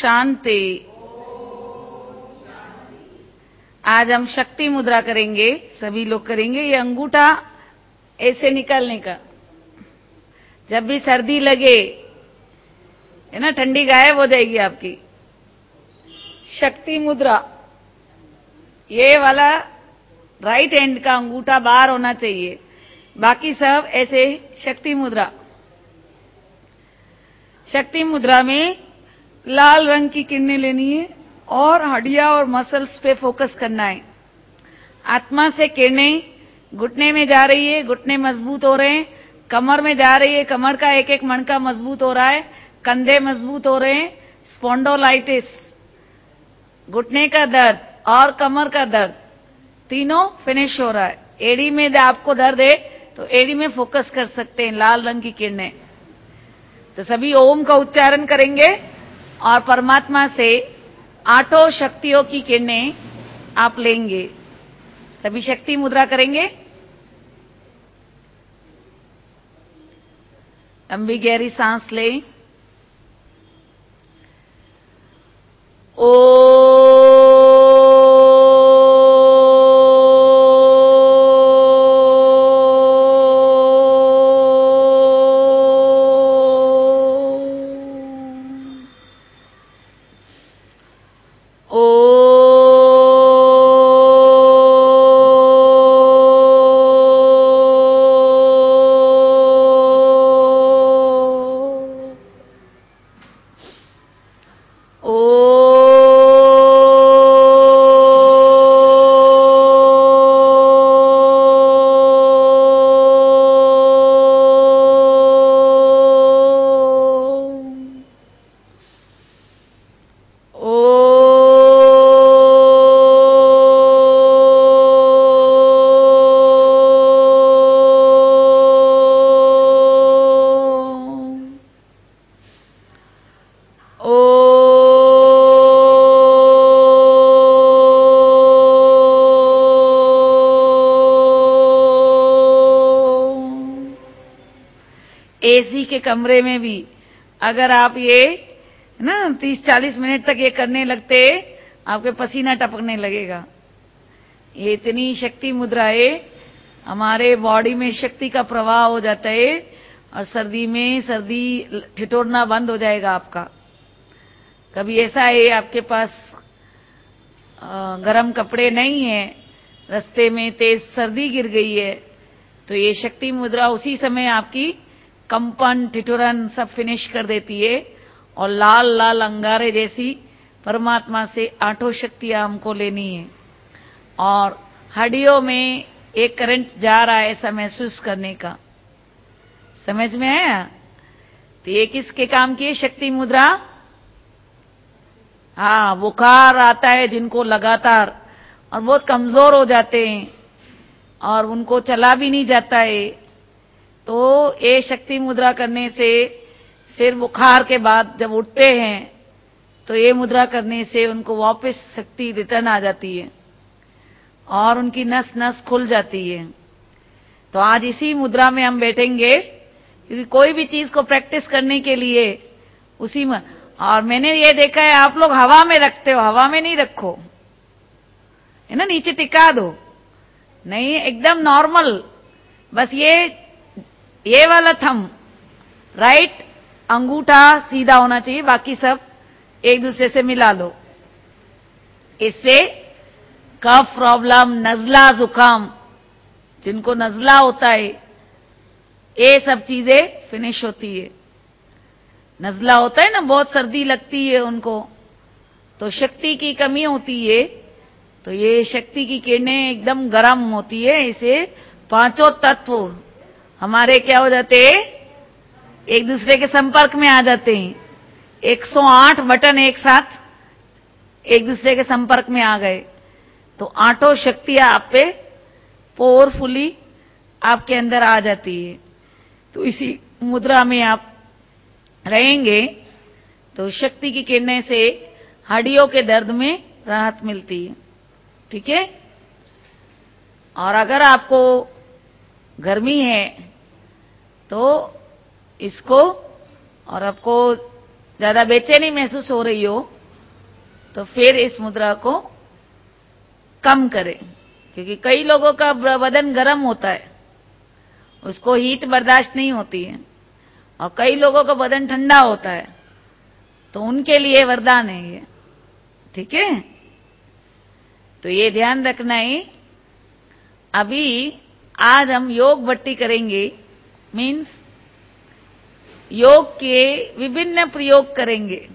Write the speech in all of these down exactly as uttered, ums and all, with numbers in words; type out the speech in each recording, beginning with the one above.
शांति। आज हम शक्ति मुद्रा करेंगे, सभी लोग करेंगे। ये अंगूठा ऐसे निकालने का, जब भी सर्दी लगे है ना, ठंडी गायब हो जाएगी आपकी। शक्ति मुद्रा, ये वाला राइट हैंड का अंगूठा बाहर होना चाहिए, बाकी सब ऐसे शक्ति मुद्रा। शक्ति मुद्रा में लाल रंग की किरणें लेनी है और हड्डियां और मसल्स पे फोकस करना है। आत्मा से किरणें घुटने में जा रही है, घुटने मजबूत हो रहे हैं, कमर में जा रही है, कमर का एक एक मणका मजबूत हो रहा है, कंधे मजबूत हो रहे हैं, स्पॉन्डोलाइटिस, घुटने का दर्द और कमर का दर्द तीनों फिनिश हो रहा है। एड़ी में आपको दर्द है तो एड़ी में फोकस कर सकते हैं लाल रंग की किरणें। तो सभी ओम का उच्चारण करेंगे और परमात्मा से आठों शक्तियों की किरणें आप लेंगे। सभी शक्ति मुद्रा करेंगे। लंबी गहरी सांस लें। ओ एसी के कमरे में भी अगर आप ये ना तीस चालीस मिनट तक ये करने लगते, आपके पसीना टपकने लगेगा। ये इतनी शक्ति मुद्रा है, हमारे बॉडी में शक्ति का प्रवाह हो जाता है और सर्दी में सर्दी ठिठुरना बंद हो जाएगा आपका। कभी ऐसा है आपके पास गर्म कपड़े नहीं है, रास्ते में तेज सर्दी गिर गई है, तो ये शक्ति मुद्रा उसी समय आपकी कंपन ठिठुरन सब फिनिश कर देती है और लाल लाल अंगारे जैसी परमात्मा से आठों शक्तियां हमको लेनी है और हड्डियों में एक करंट जा रहा है ऐसा महसूस करने का। समझ में आया? तो ये किसके काम की है शक्ति मुद्रा? हाँ, बुखार आता है जिनको लगातार और बहुत कमजोर हो जाते हैं और उनको चला भी नहीं जाता है, तो ये शक्ति मुद्रा करने से फिर बुखार के बाद जब उठते हैं तो ये मुद्रा करने से उनको वापस शक्ति रिटर्न आ जाती है और उनकी नस नस खुल जाती है। तो आज इसी मुद्रा में हम बैठेंगे, क्योंकि कोई भी चीज को प्रैक्टिस करने के लिए उसी में। और मैंने ये देखा है आप लोग हवा में रखते हो, हवा में नहीं रखो, है ना, नीचे टिका दो, नहीं, एकदम नॉर्मल। बस ये ये वाला थंब राइट अंगूठा सीधा होना चाहिए, बाकी सब एक दूसरे से मिला लो। इससे कफ प्रॉब्लम, नजला, जुकाम, जिनको नजला होता है, ये सब चीजें फिनिश होती है। नजला होता है ना, बहुत सर्दी लगती है उनको, तो शक्ति की कमी होती है, तो ये शक्ति की किरणें एकदम गर्म होती है, इसे पांचों तत्व हमारे क्या हो जाते हैं, एक दूसरे के संपर्क में आ जाते हैं। एक सौ आठ बटन एक साथ एक दूसरे के संपर्क में आ गए, तो आठों शक्तियां आप पे पावरफुली आपके अंदर आ जाती है। तो इसी मुद्रा में आप रहेंगे तो शक्ति की किरणें से हड्डियों के दर्द में राहत मिलती है। ठीक है? और अगर आपको गर्मी है तो इसको, और आपको ज्यादा बेचैनी महसूस हो रही हो तो फिर इस मुद्रा को कम करें, क्योंकि कई लोगों का बदन गर्म होता है, उसको हीट बर्दाश्त नहीं होती है, और कई लोगों का बदन ठंडा होता है, तो उनके लिए वरदान है ये। ठीक है, तो ये ध्यान रखना है। अभी आज हम योग भट्टी करेंगे, मीन्स योग के विभिन्न प्रयोग करेंगे।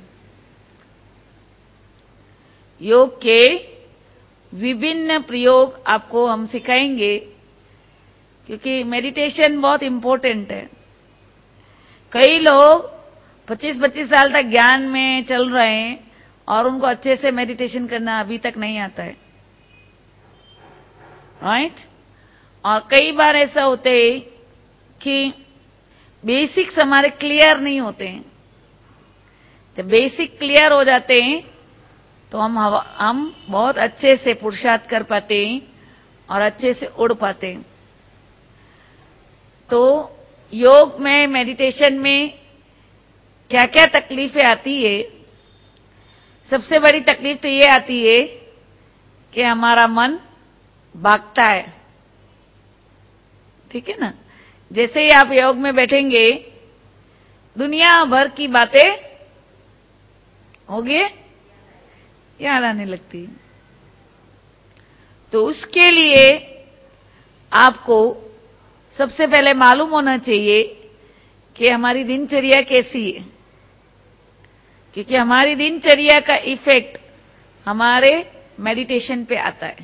योग के विभिन्न प्रयोग आपको हम सिखाएंगे, क्योंकि मेडिटेशन बहुत इंपॉर्टेंट है। कई लोग पच्चीस पच्चीस साल तक ज्ञान में चल रहे हैं और उनको अच्छे से मेडिटेशन करना अभी तक नहीं आता है, राइट। और कई बार ऐसा होते है कि बेसिक्स हमारे क्लियर नहीं होते हैं। जब बेसिक क्लियर हो जाते हैं तो हम हम बहुत अच्छे से पुरुषार्थ कर पाते हैं और अच्छे से उड़ पाते हैं। तो योग में, मेडिटेशन में क्या क्या तकलीफें आती है? सबसे बड़ी तकलीफ तो ये आती है कि हमारा मन भागता है। ठीक है ना, जैसे ही आप योग में बैठेंगे, दुनिया भर की बातें होगी, याद आने लगती। तो उसके लिए आपको सबसे पहले मालूम होना चाहिए कि हमारी दिनचर्या कैसी है, क्योंकि हमारी दिनचर्या का इफेक्ट हमारे मेडिटेशन पे आता है।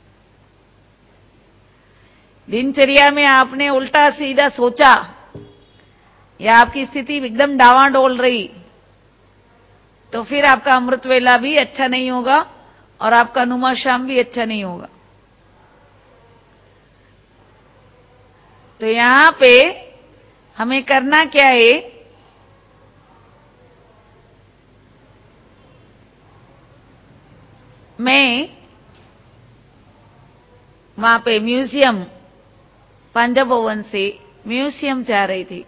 दिनचर्या में आपने उल्टा सीधा सोचा या आपकी स्थिति एकदम डावाडोल रही, तो फिर आपका अमृत वेला भी अच्छा नहीं होगा और आपका नुमा शाम भी अच्छा नहीं होगा। तो यहां पे हमें करना क्या है? मैं वहां पे म्यूजियम, पंजाब भवन से म्यूजियम जा रही थी,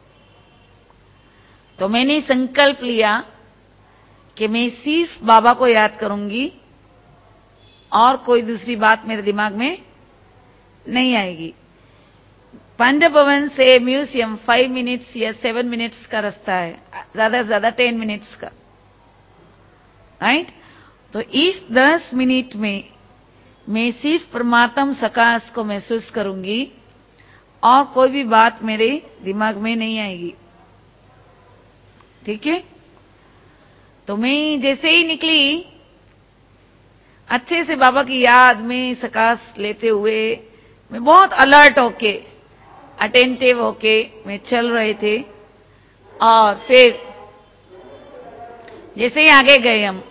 तो मैंने संकल्प लिया कि मैं सिर्फ बाबा को याद करूंगी और कोई दूसरी बात मेरे दिमाग में नहीं आएगी। पंजाब भवन से म्यूजियम फाइव मिनट्स या सेवन मिनट्स का रास्ता है, ज्यादा से ज्यादा टेन मिनट्स का, राइट। तो इस दस मिनट में मैं सिर्फ परमात्म सकाश को महसूस करूंगी और कोई भी बात मेरे दिमाग में नहीं आएगी। ठीक है, तो मैं जैसे ही निकली, अच्छे से बाबा की याद में सकाश लेते हुए, मैं बहुत अलर्ट होके, अटेंटिव होके मैं चल रहे थे। और फिर जैसे ही आगे गए हम,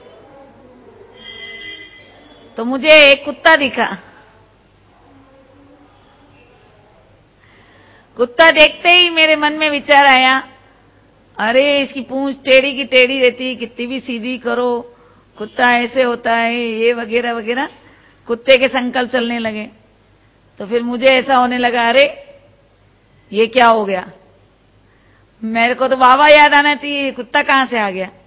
तो मुझे एक कुत्ता दिखा। कुत्ता देखते ही मेरे मन में विचार आया, अरे इसकी पूंछ टेढ़ी की टेढ़ी रहती, कितनी भी सीधी करो कुत्ता ऐसे होता है, ये वगैरह वगैरह कुत्ते के संकल्प चलने लगे। तो फिर मुझे ऐसा होने लगा, अरे ये क्या हो गया, मेरे को तो बाबा याद आना चाहिए, कुत्ता कहां से आ गया।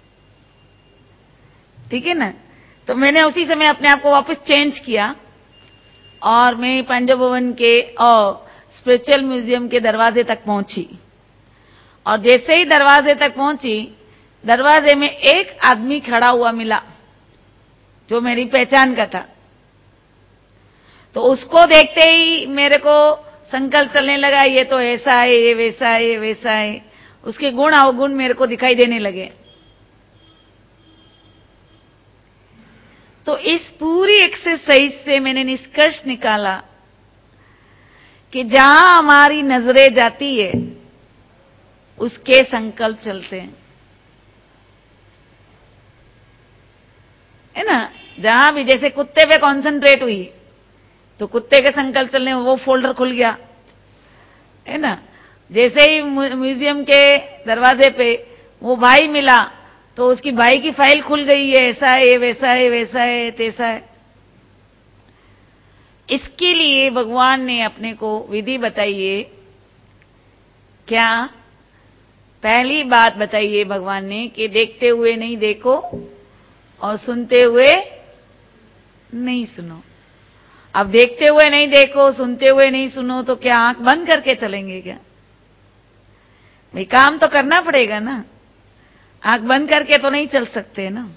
ठीक है ना, तो मैंने उसी समय अपने आप को वापस चेंज किया और मैं पंजाब भवन के और स्पिरिचुअल म्यूजियम के दरवाजे तक पहुंची। और जैसे ही दरवाजे तक पहुंची, दरवाजे में एक आदमी खड़ा हुआ मिला जो मेरी पहचान का था। तो उसको देखते ही मेरे को संकल्प चलने लगा, ये तो ऐसा है, ये वैसा है, ये वैसा है। उसके गुण अवगुण मेरे को दिखाई देने लगे। तो इस पूरी एक्सरसाइज से मैंने निष्कर्ष निकाला कि जहां हमारी नजरें जाती है उसके संकल्प चलते हैं, है ना। जहां भी जैसे कुत्ते पे कंसंट्रेट हुई तो कुत्ते के संकल्प चलने में वो फोल्डर खुल गया, है ना। जैसे ही म्यूजियम के दरवाजे पे वो भाई मिला तो उसकी भाई की फाइल खुल गई है, ऐसा है, वैसा है, वैसा है, तैसा है। इसके लिए भगवान ने अपने को विधि बताई है। क्या? पहली बात बताइए भगवान ने कि देखते हुए नहीं देखो और सुनते हुए नहीं सुनो। अब देखते हुए नहीं देखो, सुनते हुए नहीं सुनो, तो क्या आंख बंद करके चलेंगे क्या? भाई काम तो करना पड़ेगा ना, आंख बंद करके तो नहीं चल सकते ना।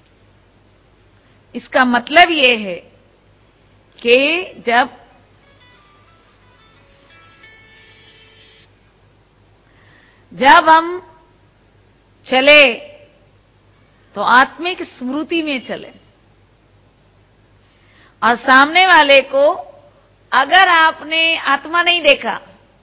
इसका मतलब ये है कि जब जब हम चले तो आत्मिक स्मृति में चले, और सामने वाले को अगर आपने आत्मा नहीं देखा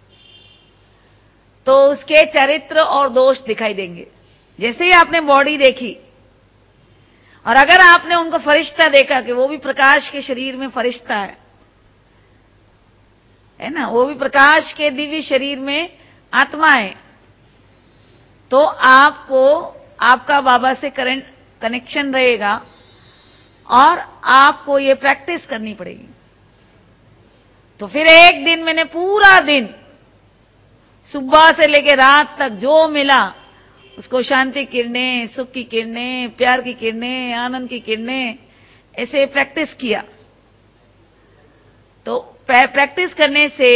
तो उसके चरित्र और दोष दिखाई देंगे। जैसे ही आपने बॉडी देखी, और अगर आपने उनको फरिश्ता देखा कि वो भी प्रकाश के शरीर में फरिश्ता है, है ना, वो भी प्रकाश के दिव्य शरीर में आत्मा है, तो आपको आपका बाबा से करंट कनेक्शन रहेगा और आपको ये प्रैक्टिस करनी पड़ेगी। तो फिर एक दिन मैंने पूरा दिन सुबह से लेकर रात तक जो मिला उसको शांति किरणें, सुख की किरणें, प्यार की किरणें, आनंद की किरणें, ऐसे प्रैक्टिस किया। तो प्रैक्टिस करने से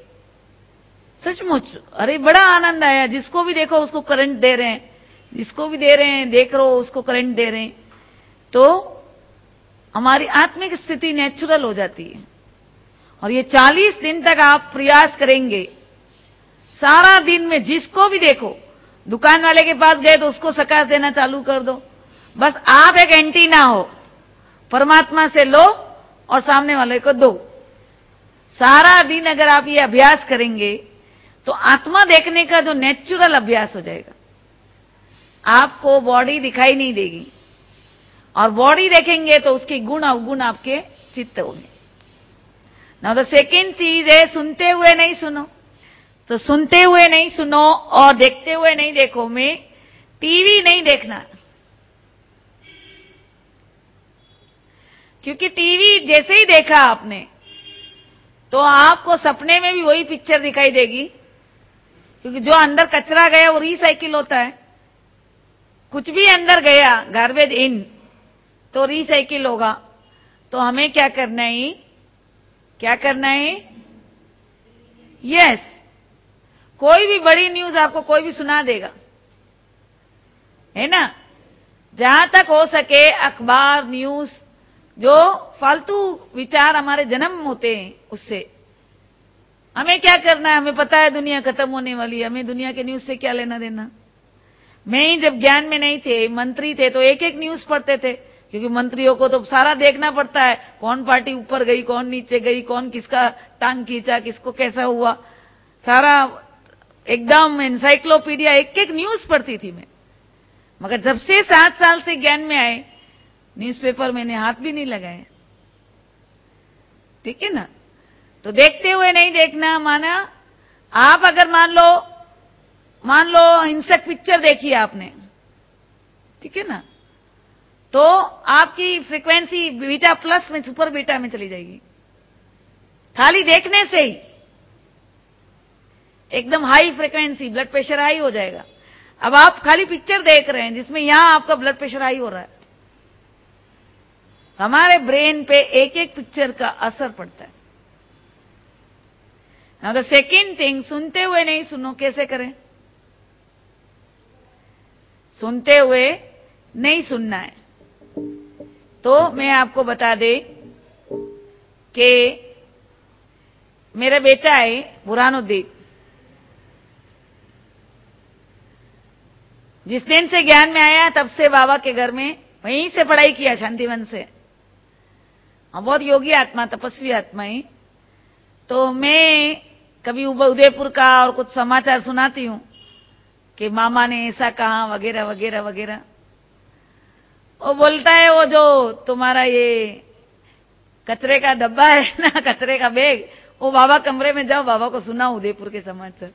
सचमुच अरे बड़ा आनंद आया। जिसको भी देखो उसको करंट दे रहे हैं, जिसको भी दे रहे हैं, देख रहे हो उसको करंट दे रहे हैं, तो हमारी आत्मिक स्थिति नेचुरल हो जाती है। और ये चालीस दिन तक आप प्रयास करेंगे, सारा दिन में जिसको भी देखो, दुकान वाले के पास गए तो उसको सकाश देना चालू कर दो। बस आप एक एंटीना हो, परमात्मा से लो और सामने वाले को दो। सारा दिन अगर आप ये अभ्यास करेंगे तो आत्मा देखने का जो नेचुरल अभ्यास हो जाएगा। आपको बॉडी दिखाई नहीं देगी, और बॉडी देखेंगे तो उसके गुण अवगुण आपके चित्त होंगे। नाउ द सेकेंड चीज है सुनते हुए नहीं सुनो। तो सुनते हुए नहीं सुनो और देखते हुए नहीं देखो में टीवी नहीं देखना, क्योंकि टीवी जैसे ही देखा आपने तो आपको सपने में भी वही पिक्चर दिखाई देगी, क्योंकि जो अंदर कचरा गया वो रिसाइकिल होता है। कुछ भी अंदर गया गार्बेज इन तो रिसाइकिल होगा। तो हमें क्या करना है, क्या करना है? यस, कोई भी बड़ी न्यूज आपको कोई भी सुना देगा, है ना। जहां तक हो सके अखबार, न्यूज, जो फालतू विचार हमारे जन्म होते हैं उससे हमें क्या करना है? हमें पता है दुनिया खत्म होने वाली है, हमें दुनिया के न्यूज से क्या लेना देना। मैं ही जब ज्ञान में नहीं थे, मंत्री थे, तो एक एक न्यूज पढ़ते थे, क्योंकि मंत्रियों को तो सारा देखना पड़ता है, कौन पार्टी ऊपर गई, कौन नीचे गई, कौन किसका टांग खींचा, किसको कैसा हुआ, सारा एकदम एनसाइक्लोपीडिया, एक एक न्यूज पढ़ती थी मैं। मगर जब से सात साल से ज्ञान में आए, न्यूज़पेपर मैंने हाथ भी नहीं लगाया। ठीक है ना। तो देखते हुए नहीं देखना माना, आप अगर मान लो मान लो हिंसक पिक्चर देखी आपने, ठीक है ना, तो आपकी फ्रीक्वेंसी बीटा प्लस में, सुपर बीटा में चली जाएगी। खाली देखने से ही एकदम high frequency, blood pressure high हो जाएगा। अब आप खाली पिक्चर देख रहे हैं जिसमें यहां आपका ब्लड प्रेशर हाई हो रहा है। हमारे ब्रेन पे एक एक पिक्चर का असर पड़ता है। नाउ द सेकेंड थिंग, सुनते हुए नहीं सुनो। कैसे करें? सुनते हुए नहीं सुनना है। तो मैं आपको बता दे कि मेरा बेटा है बुरहानुद्दीन, जिस दिन से ज्ञान में आया तब से बाबा के घर में वहीं से पढ़ाई किया, शांतिवन से। हम बहुत योगी आत्मा, तपस्वी आत्मा है। तो मैं कभी उदयपुर का और कुछ समाचार सुनाती हूं कि मामा ने ऐसा कहा वगैरह वगैरह वगैरह। वो बोलता है वो जो तुम्हारा ये कचरे का डब्बा है ना, कचरे का बैग, वो बाबा कमरे में जाओ, बाबा को सुनाओ उदयपुर के समाचार।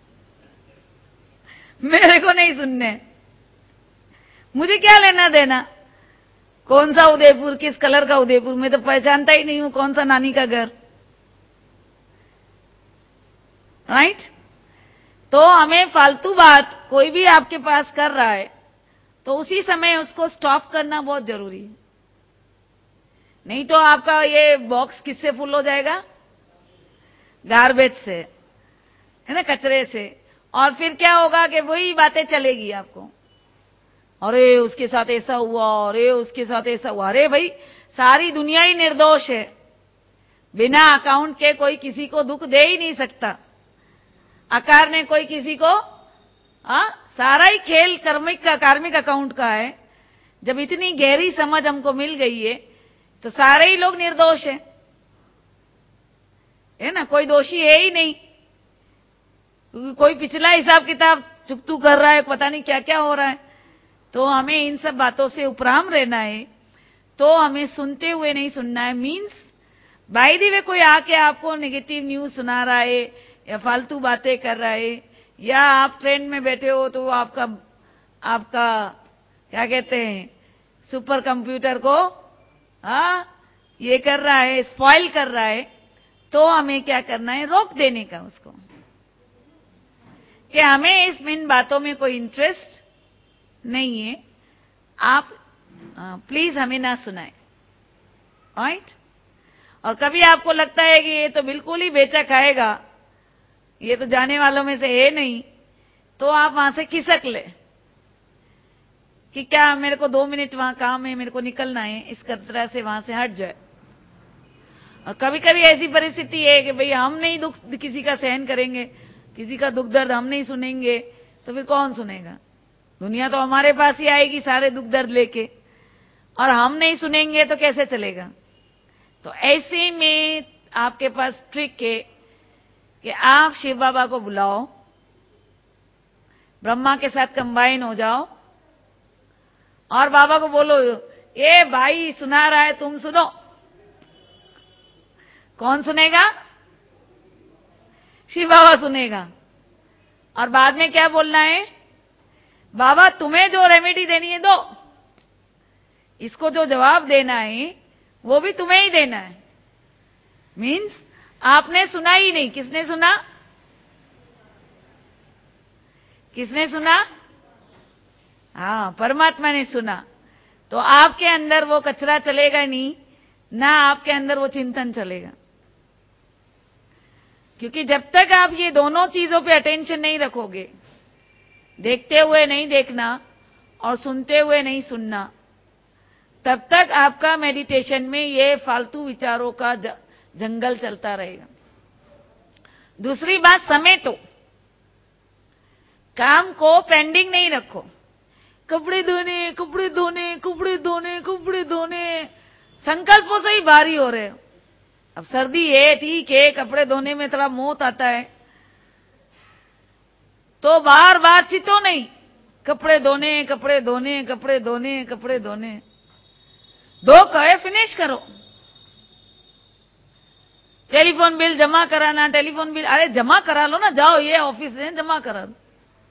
मेरे को नहीं सुनने, मुझे क्या लेना देना कौन सा उदयपुर, किस कलर का उदयपुर, मैं तो पहचानता ही नहीं हूं कौन सा नानी का घर। राइट? तो हमें फालतू बात कोई भी आपके पास कर रहा है, तो उसी समय उसको स्टॉप करना बहुत जरूरी है। नहीं तो आपका ये बॉक्स किससे फुल हो जाएगा? गार्बेज से, है ना, कचरे से। और फिर क्या होगा कि वही बातें चलेगी आपको, अरे उसके साथ ऐसा हुआ, अरे उसके साथ ऐसा हुआ। अरे भाई, सारी दुनिया ही निर्दोष है, बिना अकाउंट के कोई किसी को दुख दे ही नहीं सकता। आकार ने कोई किसी को, आ, सारा ही खेल कर्मिक का, कार्मिक अकाउंट का है। जब इतनी गहरी समझ हमको मिल गई है तो सारे ही लोग निर्दोष हैं, है ना, कोई दोषी है ही नहीं। कोई पिछला हिसाब किताब चुकतू कर रहा है, पता नहीं क्या क्या हो रहा है। तो हमें इन सब बातों से उपराम रहना है। तो हमें सुनते हुए नहीं सुनना है। मीन्स बाय द वे कोई आके आपको नेगेटिव न्यूज सुना रहा है या फालतू बातें कर रहा है, या आप ट्रेन में बैठे हो तो आपका आपका क्या कहते हैं, सुपर कंप्यूटर को हाँ ये कर रहा है, स्पॉइल कर रहा है, तो हमें क्या करना है? रोक देने का उसको, कि हमें इस इन बातों में कोई इंटरेस्ट नहीं है, आप प्लीज हमें ना सुनाए, राइट। और कभी आपको लगता है कि ये तो बिल्कुल ही बेचा खाएगा, ये तो जाने वालों में से है नहीं, तो आप वहां से खिसक ले कि क्या मेरे को दो मिनट वहां काम है, मेरे को निकलना है, इस तरह से वहां से हट जाए। और कभी कभी ऐसी परिस्थिति है कि भाई हम नहीं दुख किसी का सहन करेंगे, किसी का दुख दर्द हम नहीं सुनेंगे, तो फिर कौन सुनेगा? दुनिया तो हमारे पास ही आएगी सारे दुख दर्द लेके, और हम नहीं सुनेंगे तो कैसे चलेगा? तो ऐसे में आपके पास ट्रिक है कि आप शिव बाबा को बुलाओ, ब्रह्मा के साथ कंबाइन हो जाओ और बाबा को बोलो, ए भाई सुना रहा है, तुम सुनो। कौन सुनेगा? शिव बाबा सुनेगा। और बाद में क्या बोलना है? बाबा तुम्हें जो रेमेडी देनी है दो, इसको जो जवाब देना है वो भी तुम्हें ही देना है। मीन्स आपने सुना ही नहीं। किसने सुना? किसने सुना? हाँ, परमात्मा ने सुना। तो आपके अंदर वो कचरा चलेगा नहीं, ना आपके अंदर वो चिंतन चलेगा। क्योंकि जब तक आप ये दोनों चीजों पे अटेंशन नहीं रखोगे, देखते हुए नहीं देखना और सुनते हुए नहीं सुनना, तब तक आपका मेडिटेशन में ये फालतू विचारों का जंगल चलता रहेगा। दूसरी बात, समेटो, काम को पेंडिंग नहीं रखो। कपड़े धोने, कपड़े धोने, कपड़े धोने, कपड़े धोने, संकल्पों से ही भारी हो रहे हो। अब सर्दी है, ठीक है, कपड़े धोने में थोड़ा मोत आता है, तो बार बार चितो नहीं, कपड़े धोने, कपड़े धोने, कपड़े धोने, कपड़े धोने, दो कहे फिनिश करो। टेलीफोन बिल जमा कराना, टेलीफोन बिल, अरे जमा करा लो ना, जाओ ये ऑफिस है, जमा करा दो।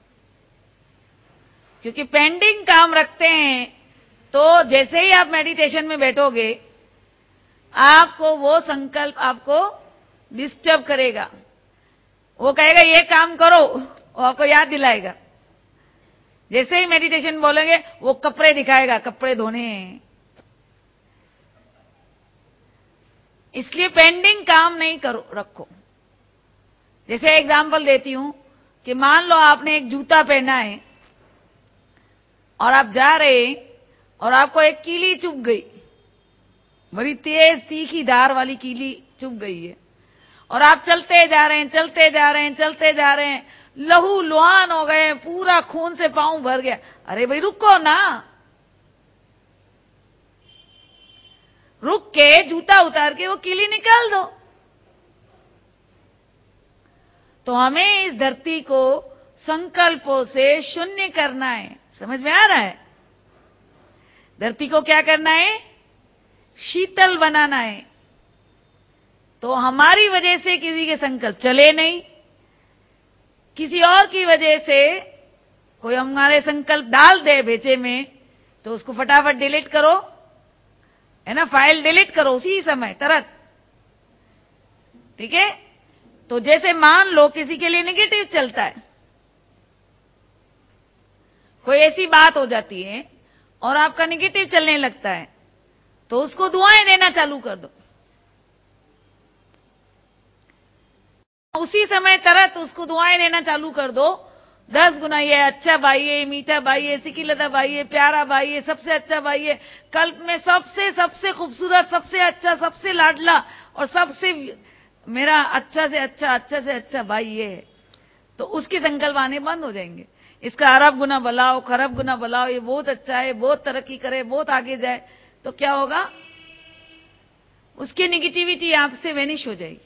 क्योंकि पेंडिंग काम रखते हैं तो जैसे ही आप मेडिटेशन में बैठोगे, आपको वो संकल्प आपको डिस्टर्ब करेगा। वो कहेगा ये काम करो, वो आपको याद दिलाएगा। जैसे ही मेडिटेशन बोलेंगे वो कपड़े दिखाएगा, कपड़े धोने हैं। इसलिए पेंडिंग काम नहीं करो, रखो। जैसे एग्जांपल देती हूं कि मान लो आपने एक जूता पहना है और आप जा रहे हैं और आपको एक कीली चुभ गई, बड़ी तेज तीखी धार वाली कीली चुभ गई है, और आप चलते जा रहे हैं, चलते जा रहे हैं, चलते जा रहे हैं, लहू लुहान हो गए, पूरा खून से पांव भर गया। अरे भाई रुको ना, रुक के जूता उतार के वो कीली निकाल दो। तो हमें इस धरती को संकल्पों से शून्य करना है। समझ में आ रहा है? धरती को क्या करना है? शीतल बनाना है। तो हमारी वजह से किसी के संकल्प चले नहीं, किसी और की वजह से कोई हमारे संकल्प डाल दे भेजे में, तो उसको फटाफट डिलीट करो, है ना, फाइल डिलीट करो उसी समय तुरंत। ठीक है? तो जैसे मान लो किसी के लिए नेगेटिव चलता है, कोई ऐसी बात हो जाती है और आपका निगेटिव चलने लगता है, तो उसको दुआएं देना चालू कर दो। उसी समय तरत उसको दुआएं देना चालू कर दो। दस गुना ये अच्छा भाई है, मीठा भाई है, सिकिलता भाई है, प्यारा भाई है, सबसे अच्छा भाई है, कल्प में सबसे सबसे खूबसूरत, सबसे अच्छा, सबसे लाडला और सबसे मेरा अच्छा से अच्छा, अच्छा से अच्छा भाई ये है। तो उसके संकल्प आने बंद हो जाएंगे। इसका अरब गुना भलाओ, खरब गुना भलाओ, ये बहुत अच्छा है, बहुत तरक्की करे, बहुत आगे जाए, तो क्या होगा? उसकी निगेटिविटी आपसे वेनिश हो जाएगी।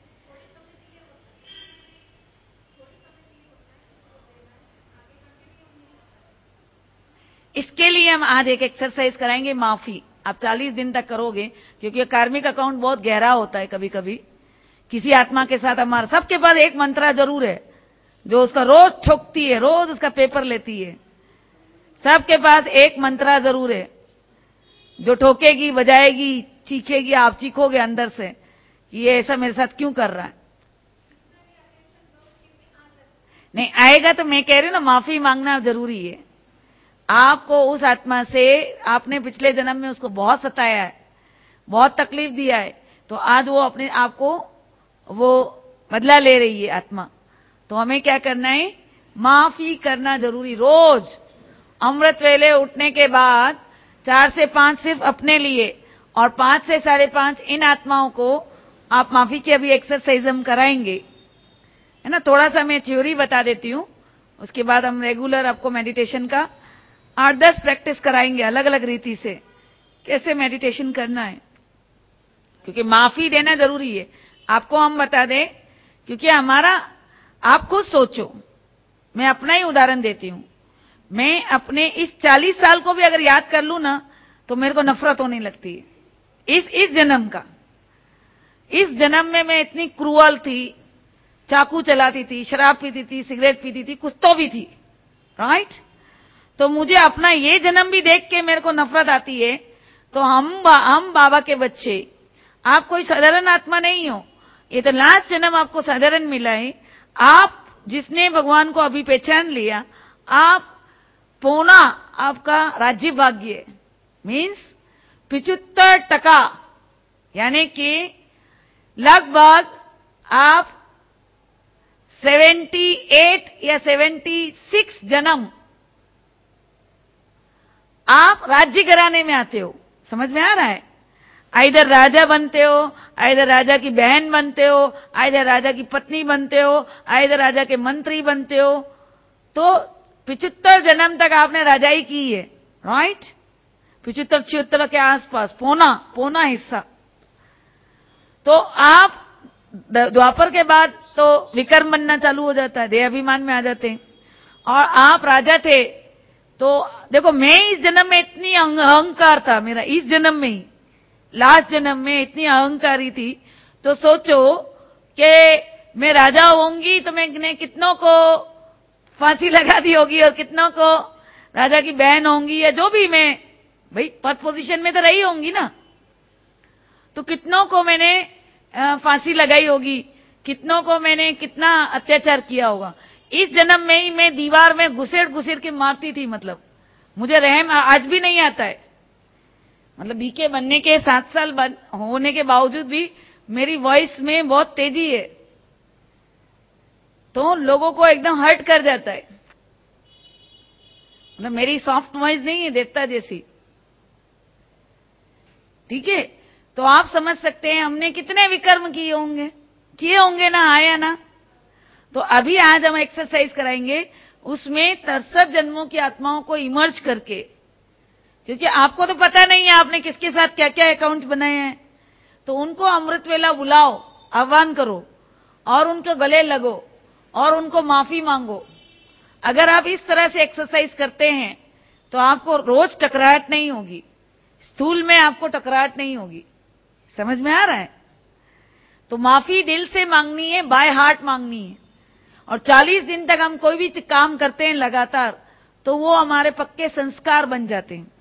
इसके लिए हम आज एक एक्सरसाइज कराएंगे, माफी। आप चालीस दिन तक करोगे, क्योंकि कार्मिक अकाउंट बहुत गहरा होता है। कभी कभी किसी आत्मा के साथ हमारा, सबके पास एक मंत्रा जरूर है जो उसका रोज ठोकती है, रोज उसका पेपर लेती है। सबके पास एक मंत्रा जरूर है जो ठोकेगी, बजाएगी, चीखेगी, आप चीखोगे अंदर से कि ये ऐसा मेरे साथ क्यों कर रहा है। नहीं आएगा तो मैं कह रही हूं ना, माफी मांगना जरूरी है। आपको उस आत्मा से, आपने पिछले जन्म में उसको बहुत सताया है, बहुत तकलीफ दिया है, तो आज वो अपने आप को वो बदला ले रही है आत्मा। तो हमें क्या करना है? माफी करना जरूरी। रोज अमृत वेले उठने के बाद चार से पांच सिर्फ अपने लिए और पांच से साढ़े पांच इन आत्माओं को आप माफी की अभी एक्सरसाइज हम कराएंगे, है ना। थोड़ा सा मैं थ्योरी बता देती हूँ, उसके बाद हम रेगुलर आपको मेडिटेशन का आठ दस प्रैक्टिस कराएंगे अलग अलग रीति से, कैसे मेडिटेशन करना है। क्योंकि माफी देना जरूरी है। आपको हम बता दें, क्योंकि हमारा, आप खुद सोचो, मैं अपना ही उदाहरण देती हूं। मैं अपने इस चालीस साल को भी अगर याद कर लूं ना, तो मेरे को नफरत होने लगती है। इस इस जन्म का, इस जन्म में मैं इतनी क्रूअल थी, चाकू चलाती थी, शराब पीती थी, सिगरेट पीती थी, कुछ तो भी थी, राइट। तो मुझे अपना ये जन्म भी देख के मेरे को नफरत आती है। तो हम बा, हम बाबा के बच्चे, आप कोई साधारण आत्मा नहीं हो। ये तो लास्ट जन्म आपको साधारण मिला है। आप जिसने भगवान को अभी पहचान लिया, आप पौना आपका राज्य भाग्य है, मीन्स पिचहत्तर टका, यानी कि लगभग आप अठहत्तर या छिहत्तर जन्म आप राज्य घराने में आते हो। समझ में आ रहा है? आइधर राजा बनते हो, आइधर राजा की बहन बनते हो, आइधर राजा की पत्नी बनते हो, आइधर राजा के मंत्री बनते हो। तो पिचहत्तर जन्म तक आपने राजाई की है, राइट। पिचहत्तर छिहत्तर के आसपास, पौना पौना हिस्सा। तो आप द्वापर के बाद तो विकर्म बनना चालू हो जाता है, देह अभिमान में आ जाते हैं। और आप राजा थे, तो देखो मैं इस जन्म में इतनी अहंकार था मेरा, इस जन्म में ही, लास्ट जन्म में इतनी अहंकारी थी। तो सोचो कि मैं राजा होंगी तो मैंने कितनों को फांसी लगा दी होगी, और कितनों को राजा की बहन होंगी, या जो भी मैं भाई पद पोजीशन में तो रही होंगी ना, तो कितनों को मैंने फांसी लगाई होगी, कितनों को मैंने कितना अत्याचार किया होगा। इस जन्म में ही मैं दीवार में घुसेड़ घुसेड़ के मारती थी। मतलब मुझे रहम आज भी नहीं आता है। मतलब बीके बनने के सात साल होने के बावजूद भी मेरी वॉइस में बहुत तेजी है, तो लोगों को एकदम हर्ट कर जाता है। मतलब मेरी सॉफ्ट वॉइस नहीं है देवता जैसी, ठीक है। तो आप समझ सकते हैं हमने कितने विकर्म किए होंगे, किए होंगे ना, आया ना। तो अभी आज हम एक्सरसाइज कराएंगे, उसमें तिरसठ जन्मों की आत्माओं को इमर्ज करके, क्योंकि आपको तो पता नहीं है आपने किसके साथ क्या क्या अकाउंट बनाए हैं। तो उनको अमृत वेला बुलाओ, आह्वान करो और उनके गले लगो और उनको माफी मांगो। अगर आप इस तरह से एक्सरसाइज करते हैं तो आपको रोज टकराहट नहीं होगी, स्थूल में आपको टकराहट नहीं होगी। समझ में आ रहा है? तो माफी दिल से मांगनी है, बाय हार्ट मांगनी है। और चालीस दिन तक हम कोई भी काम करते हैं लगातार, तो वो हमारे पक्के संस्कार बन जाते हैं।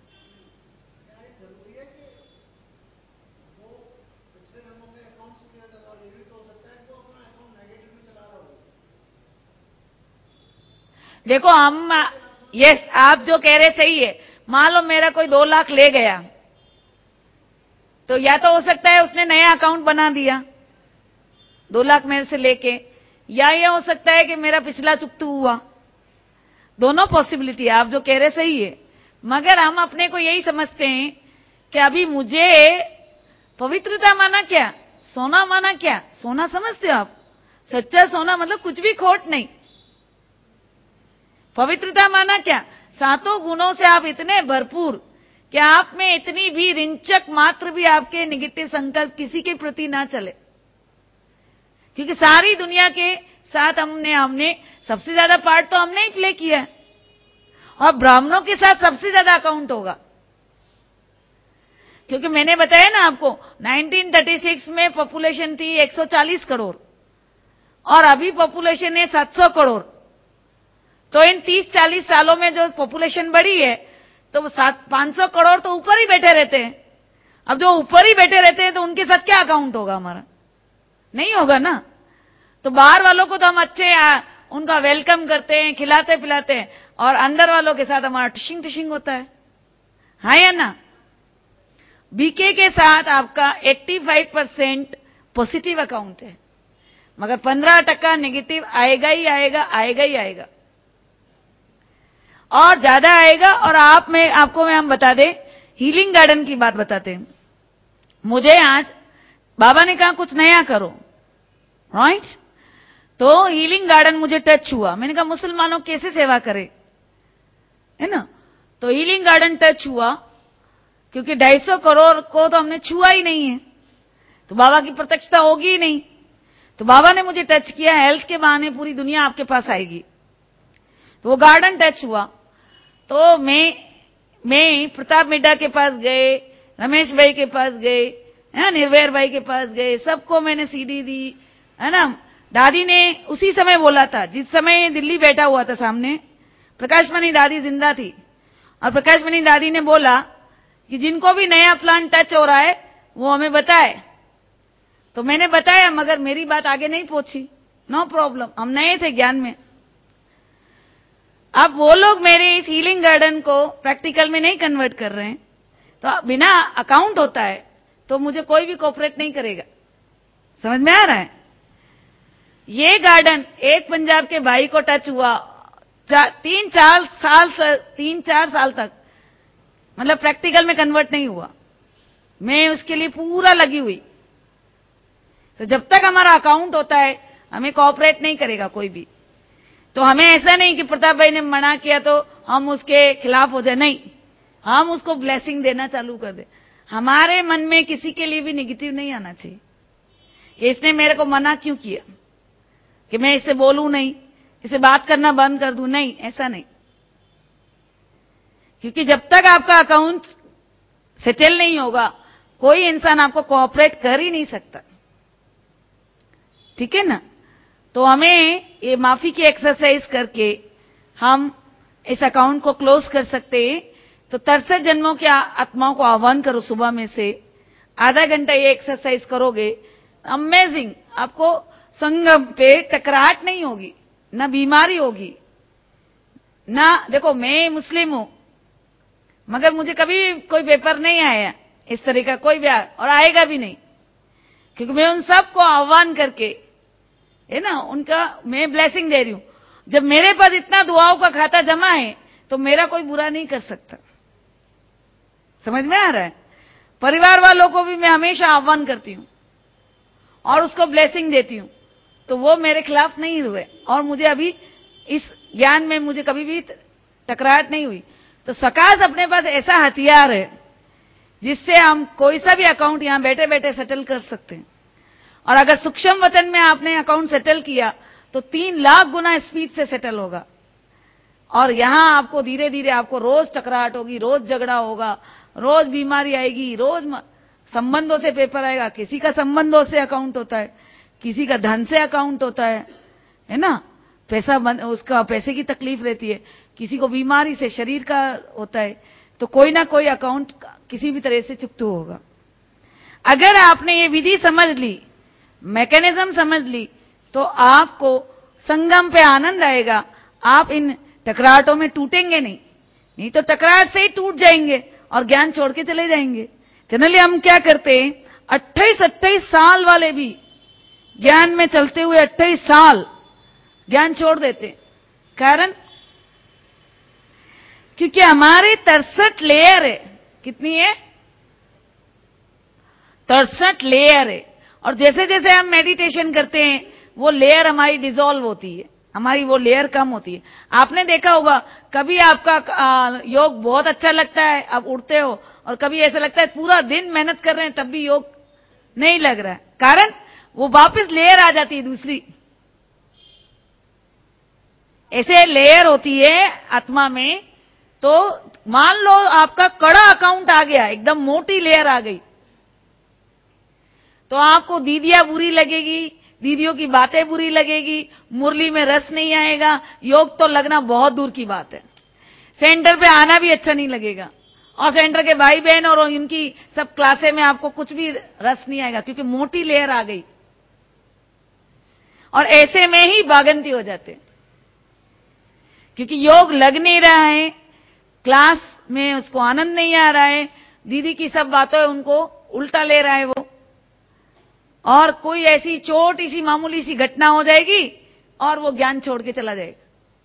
देखो हम यस, आप जो कह रहे सही है। मान लो मेरा कोई दो लाख ले गया, तो या तो हो सकता है उसने नया अकाउंट बना दिया दो लाख मेरे से लेके, या ये हो सकता है कि मेरा पिछला चुकतू हुआ। दोनों पॉसिबिलिटी, आप जो कह रहे सही है। मगर हम अपने को यही समझते हैं कि अभी मुझे पवित्रता माना क्या, सोना माना क्या? सोना समझते हो आप? सच्चा सोना मतलब कुछ भी खोट नहीं। पवित्रता माना क्या? सातों गुणों से आप इतने भरपूर कि आप में इतनी भी रिंचक मात्र भी आपके नेगेटिव संकल्प किसी के प्रति ना चले, क्योंकि सारी दुनिया के साथ हमने हमने सबसे ज्यादा पार्ट तो हमने ही प्ले किया है, और ब्राह्मणों के साथ सबसे ज्यादा अकाउंट होगा। क्योंकि मैंने बताया ना आपको, उन्नीस सौ छत्तीस में पॉपुलेशन थी एक सौ चालीस करोड़ और अभी पॉपुलेशन है सात सौ करोड़। तो इन तीस चालीस सालों में जो पॉपुलेशन बढ़ी है, तो सात पांच सौ करोड़ तो ऊपर ही बैठे रहते हैं। अब जो ऊपर ही बैठे रहते हैं तो उनके साथ क्या अकाउंट होगा हमारा? नहीं होगा ना। तो बाहर वालों को तो हम अच्छे आ, उनका वेलकम करते हैं, खिलाते पिलाते हैं, और अंदर वालों के साथ हमारा टिशिंग टिशिंग होता है, हाँ या ना? बीके के साथ आपका पचासी परसेंट पॉजिटिव अकाउंट है, मगर पंद्रह टका नेगेटिव आएगा ही आएगा, आएगा ही आएगा, और ज्यादा आएगा। और आप में आपको मैं हम बता दें, हीलिंग गार्डन की बात बताते हैं। मुझे आज बाबा ने कहा कुछ नया करो, राइट? तो हीलिंग गार्डन मुझे टच हुआ। मैंने कहा मुसलमानों कैसे सेवा करें, है ना? तो हीलिंग गार्डन टच हुआ, क्योंकि ढाई सौ करोड़ को तो हमने छुआ ही नहीं है, तो बाबा की प्रत्यक्षता होगी ही नहीं। तो बाबा ने मुझे टच किया, हेल्थ के बहाने पूरी दुनिया आपके पास आएगी। तो वो गार्डन टच हुआ। तो मैं मैं प्रताप मिड्डा के पास गए, रमेश भाई के पास गए, है निर्वैर भाई के पास गए, सबको मैंने सीडी दी, है ना। दादी ने उसी समय बोला था, जिस समय दिल्ली बैठा हुआ था सामने, प्रकाशमणि दादी जिंदा थी, और प्रकाशमणि दादी ने बोला कि जिनको भी नया प्लान टच हो रहा है वो हमें बताए। तो मैंने बताया, मगर मेरी बात आगे नहीं पहुंची। नो प्रॉब्लम, हम नए थे ज्ञान में। अब वो लोग मेरे इस हीलिंग गार्डन को प्रैक्टिकल में नहीं कन्वर्ट कर रहे हैं, तो बिना अकाउंट होता है तो मुझे कोई भी कोऑपरेट नहीं करेगा। समझ में आ रहा है? ये गार्डन एक पंजाब के भाई को टच हुआ, चा, तीन चार साल तीन चार साल तक मतलब प्रैक्टिकल में कन्वर्ट नहीं हुआ। मैं उसके लिए पूरा लगी हुई। तो जब तक हमारा अकाउंट होता है हमें कोऑपरेट नहीं करेगा कोई भी। तो हमें ऐसा नहीं कि प्रताप भाई ने मना किया तो हम उसके खिलाफ हो जाए, नहीं, हम उसको ब्लेसिंग देना चालू कर दे। हमारे मन में किसी के लिए भी नेगेटिव नहीं आना चाहिए कि इसने मेरे को मना क्यों किया, कि मैं इससे बोलूं नहीं, इसे बात करना बंद कर दूं, नहीं, ऐसा नहीं। क्योंकि जब तक आपका अकाउंट सेटल नहीं होगा कोई इंसान आपको कोऑपरेट कर ही नहीं सकता, ठीक है ना। तो हमें ये माफी की एक्सरसाइज करके हम इस अकाउंट को क्लोज कर सकते हैं। तो तिरसठ जन्मों के आत्माओं को आह्वान करो, सुबह में से आधा घंटा ये एक्सरसाइज करोगे, अमेजिंग, आपको संगम पे टकराहट नहीं होगी, ना बीमारी होगी, ना, देखो मैं मुस्लिम हूं मगर मुझे कभी कोई पेपर नहीं आया इस तरह का कोई भी, और आएगा भी नहीं, क्योंकि मैं उन सबको आह्वान करके, है ना, उनका मैं ब्लेसिंग दे रही हूं। जब मेरे पास इतना दुआओं का खाता जमा है तो मेरा कोई बुरा नहीं कर सकता। समझ में आ रहा है? परिवार वालों को भी मैं हमेशा आह्वान करती हूं और उसको ब्लेसिंग देती हूं, तो वो मेरे खिलाफ नहीं हुए, और मुझे अभी इस ज्ञान में मुझे कभी भी टकराहट नहीं हुई। तो सकाश अपने पास ऐसा हथियार है जिससे हम कोई सा भी अकाउंट यहां बैठे बैठे सेटल कर सकते हैं। और अगर सूक्ष्म वतन में आपने अकाउंट सेटल किया तो तीन लाख गुना स्पीड से सेटल होगा, और यहां आपको धीरे धीरे आपको रोज टकराहट होगी, रोज झगड़ा होगा, रोज बीमारी आएगी, रोज संबंधों से पेपर आएगा। किसी का संबंधों से अकाउंट होता है, किसी का धन से अकाउंट होता है, है ना, पैसा उसका पैसे की तकलीफ रहती है, किसी को बीमारी से शरीर का होता है, तो कोई ना कोई अकाउंट किसी भी तरह से चुकता होगा। अगर आपने ये विधि समझ ली, मैकेनिज्म समझ ली, तो आपको संगम पे आनंद आएगा। आप इन टकराहटों में टूटेंगे नहीं, नहीं तो टकराहट से ही टूट जाएंगे और ज्ञान छोड़ के चले जाएंगे। जनरली हम क्या करते हैं, अट्ठाईस अट्ठाईस साल वाले भी ज्ञान में चलते हुए अट्ठाईस साल ज्ञान छोड़ देते। कारण क्योंकि हमारे तिरसठ लेयर है। कितनी है? तिरसठ लेयर है। और जैसे जैसे हम मेडिटेशन करते हैं वो लेयर हमारी डिसॉल्व होती है, हमारी वो लेयर कम होती है। आपने देखा होगा कभी आपका आ, योग बहुत अच्छा लगता है, आप उठते हो, और कभी ऐसा लगता है पूरा दिन मेहनत कर रहे हैं तब भी योग नहीं लग रहा है। कारण वो वापस लेयर आ जाती है दूसरी। ऐसे लेयर होती है आत्मा में। तो मान लो आपका कड़ा अकाउंट आ गया, एकदम मोटी लेयर आ गई, तो आपको दीदियां बुरी लगेगी, दीदियों की बातें बुरी लगेगी, मुरली में रस नहीं आएगा, योग तो लगना बहुत दूर की बात है। सेंटर पे आना भी अच्छा नहीं लगेगा, और सेंटर के भाई बहन और इनकी सब क्लासे में आपको कुछ भी रस नहीं आएगा, क्योंकि मोटी लेयर आ गई। और ऐसे में ही भागंती हो जाते, क्योंकि योग लग नहीं रहा है, क्लास में उसको आनंद नहीं आ रहा है, दीदी की सब बातें उनको उल्टा ले रहा है वो, और कोई ऐसी छोटी सी मामूली सी घटना हो जाएगी और वो ज्ञान छोड़ के चला जाएगा।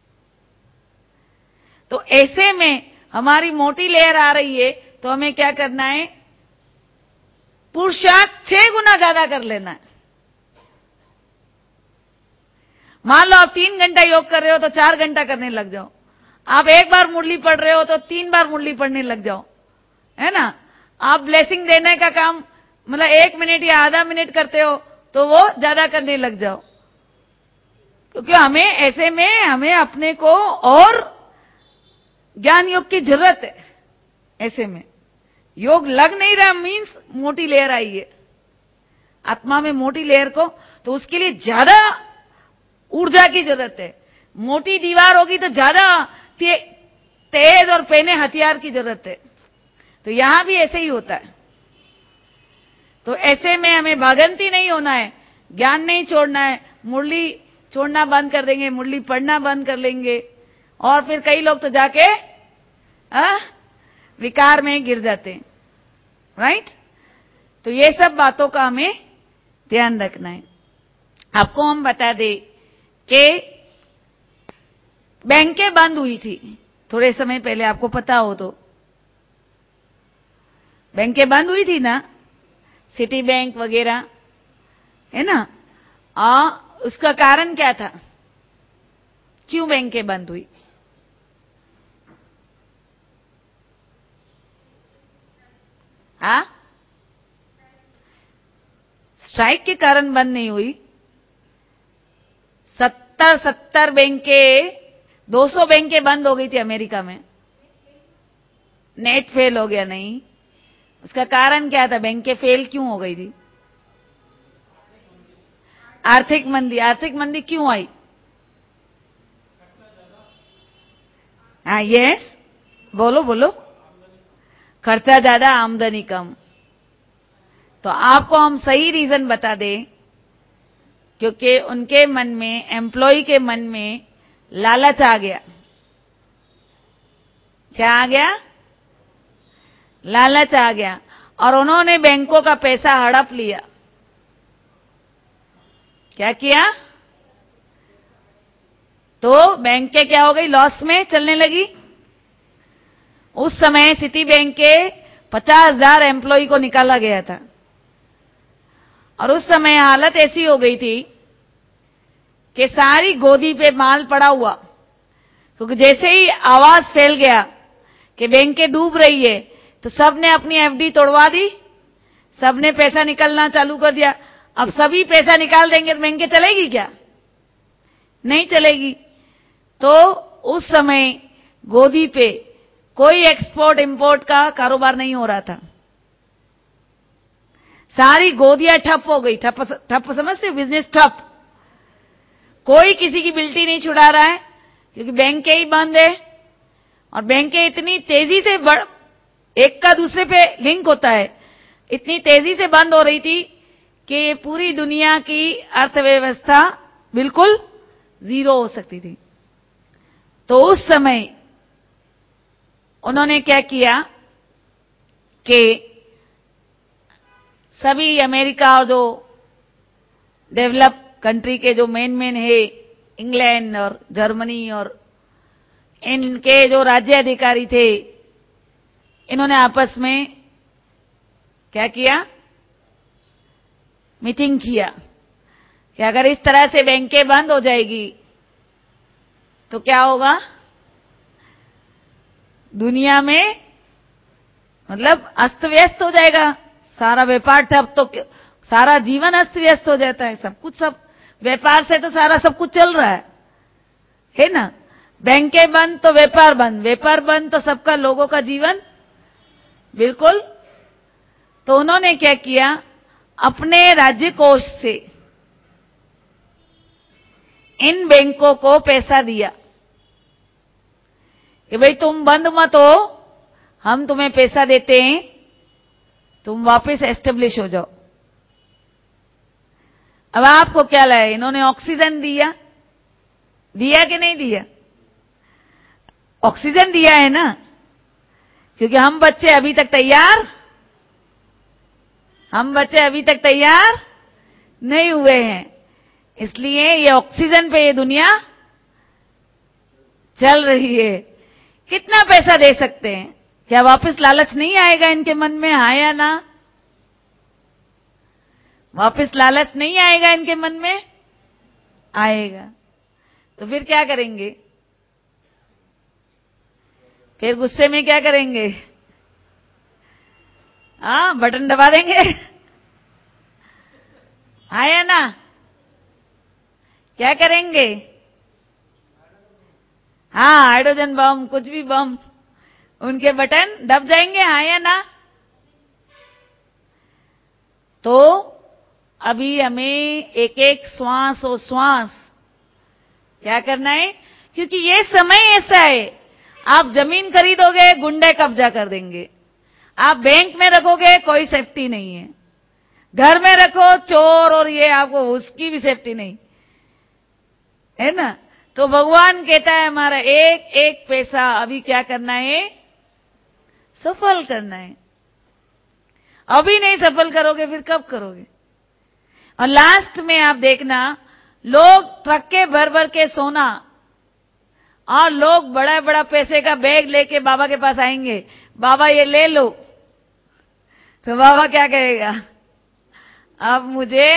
तो ऐसे में हमारी मोटी लेयर आ रही है, तो हमें क्या करना है, पुरुषार्थ छह गुना ज्यादा कर लेना है। मान लो आप तीन घंटा योग कर रहे हो तो चार घंटा करने लग जाओ। आप एक बार मुरली पढ़ रहे हो तो तीन बार मुरली पढ़ने लग जाओ, है ना। आप ब्लेसिंग देने का काम मतलब एक मिनट या आधा मिनट करते हो तो वो ज्यादा करने लग जाओ, क्योंकि हमें ऐसे में हमें अपने को और ज्ञान योग की जरूरत है। ऐसे में योग लग नहीं रहा मीन्स मोटी लेयर आई है आत्मा में, मोटी लेयर को, तो उसके लिए ज्यादा ऊर्जा की जरूरत है। मोटी दीवार होगी तो ज्यादा ते, तेज और पेने हथियार की जरूरत है। तो यहां भी ऐसे ही होता है। तो ऐसे में हमें भागंती नहीं होना है, ज्ञान नहीं छोड़ना है। मुरली छोड़ना बंद कर देंगे, मुरली पढ़ना बंद कर लेंगे, और फिर कई लोग तो जाके आ, विकार में गिर जाते हैं, राइट। तो ये सब बातों का हमें ध्यान रखना है। आपको हम बता दें कि बैंकें बंद हुई थी थोड़े समय पहले, आपको पता हो तो। बैंकें बंद हुई थी ना, सिटी बैंक वगैरह, है ना। आ, उसका कारण क्या था, क्यों बैंकें बंद हुई? हाँ, स्ट्राइक के कारण बंद नहीं हुई। सत्तर सत्तर बैंकें, दो सौ बैंकें बंद हो गई थी अमेरिका में। नेट फेल हो गया? नहीं। उसका कारण क्या था, बैंकें फेल क्यों हो गई थी? आर्थिक मंदी। आर्थिक मंदी क्यों आई? हाँ, यस, बोलो बोलो। खर्चा ज्यादा, आमदनी कम। तो आपको हम सही रीजन बता दें, क्योंकि उनके मन में, एम्प्लॉय के मन में लालच आ गया। क्या आ गया? लालच आ गया, और उन्होंने बैंकों का पैसा हड़प लिया। क्या किया? तो बैंकें क्या हो गई, लॉस में चलने लगी। उस समय सिटी बैंक के पचास हजार एम्प्लॉय को निकाला गया था, और उस समय हालत ऐसी हो गई थी कि सारी गोदी पे माल पड़ा हुआ, क्योंकि जैसे ही आवाज फैल गया कि बैंकें डूब रही है, तो सबने अपनी एफडी तोड़वा दी, सबने पैसा निकालना चालू कर दिया। अब सभी पैसा निकाल देंगे तो बैंकें चलेगी क्या? नहीं चलेगी। तो उस समय गोदी पे कोई एक्सपोर्ट इंपोर्ट का कारोबार नहीं हो रहा था, सारी गोदियां ठप हो गई। ठप ठप समझते, बिजनेस ठप। कोई किसी की बिल्टी नहीं छुड़ा रहा है, क्योंकि बैंकें ही बंद है, और बैंकें इतनी तेजी से बढ़, एक का दूसरे पे लिंक होता है, इतनी तेजी से बंद हो रही थी कि पूरी दुनिया की अर्थव्यवस्था बिल्कुल जीरो हो सकती थी। तो उस समय उन्होंने क्या किया कि सभी अमेरिका और जो डेवलप कंट्री के जो मेन मेन है, इंग्लैंड और जर्मनी और इनके जो राज्य अधिकारी थे, इन्होंने आपस में क्या किया, मीटिंग किया कि अगर इस तरह से बैंकें बंद हो जाएगी तो क्या होगा, दुनिया में मतलब अस्त व्यस्त हो जाएगा, सारा व्यापार ठप, तो सारा जीवन अस्त व्यस्त हो जाता है, सब कुछ, सब व्यापार से तो सारा सब कुछ चल रहा है है ना। बैंकें बंद तो व्यापार बंद, व्यापार बंद तो सबका, लोगों का जीवन बिल्कुल। तो उन्होंने क्या किया, अपने राज्य कोष से इन बैंकों को पैसा दिया कि भाई तुम बंद मत हो, हम तुम्हें पैसा देते हैं, तुम वापस एस्टेब्लिश हो जाओ। अब आपको क्या लगे, इन्होंने ऑक्सीजन दिया, दिया कि नहीं दिया? ऑक्सीजन दिया है ना, क्योंकि हम बच्चे अभी तक तैयार हम बच्चे अभी तक तैयार नहीं हुए हैं, इसलिए ये ऑक्सीजन पे ये दुनिया चल रही है। कितना पैसा दे सकते हैं? क्या वापस लालच नहीं आएगा इनके मन में, हाँ या ना? वापस लालच नहीं आएगा इनके मन में? आएगा। तो फिर क्या करेंगे? फिर गुस्से में क्या करेंगे? हाँ, बटन दबा देंगे, आया ना? क्या करेंगे? हाँ, हाइड्रोजन बम, कुछ भी बम, उनके बटन दब जाएंगे, हाँ या ना? तो अभी हमें एक एक श्वास और श्वास क्या करना है, क्योंकि ये समय ऐसा है, आप जमीन खरीदोगे, गुंडे कब्जा कर देंगे, आप बैंक में रखोगे, कोई सेफ्टी नहीं है, घर में रखो, चोर और ये, आपको उसकी भी सेफ्टी नहीं है ना। तो भगवान कहता है हमारा एक एक पैसा अभी क्या करना है, सफल करना है। अभी नहीं सफल करोगे फिर कब करोगे? और लास्ट में आप देखना, लोग ट्रक के भर भर के सोना और लोग बड़ा बड़ा पैसे का बैग लेके बाबा के पास आएंगे, बाबा ये ले लो, तो बाबा क्या कहेगा, अब मुझे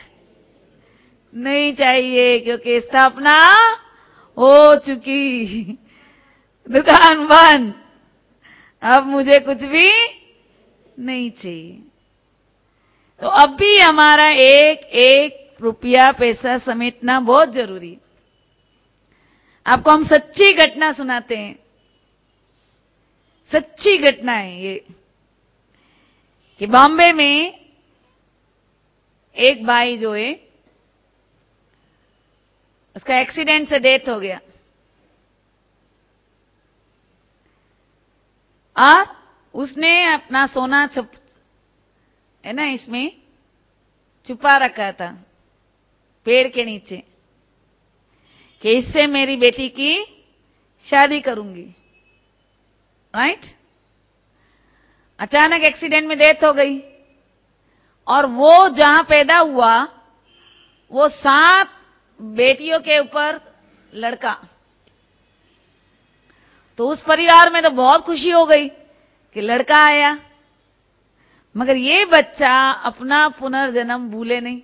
नहीं चाहिए, क्योंकि स्थापना हो चुकी, दुकान बंद, अब मुझे कुछ भी नहीं चाहिए। तो अब भी हमारा एक एक रुपया पैसा समेटना बहुत जरूरी है। आपको हम सच्ची घटना सुनाते हैं, सच्ची घटना है ये, कि बॉम्बे में एक भाई जो है, उसका एक्सीडेंट से डेथ हो गया, और उसने अपना सोना छुप है ना इसमें छुपा रखा था पेड़ के नीचे, कि इससे मेरी बेटी की शादी करूंगी, राइट। अचानक एक्सीडेंट में डेथ हो गई, और वो जहां पैदा हुआ वो सात बेटियों के ऊपर लड़का, तो उस परिवार में तो बहुत खुशी हो गई कि लड़का आया, मगर ये बच्चा अपना पुनर्जन्म भूले नहीं।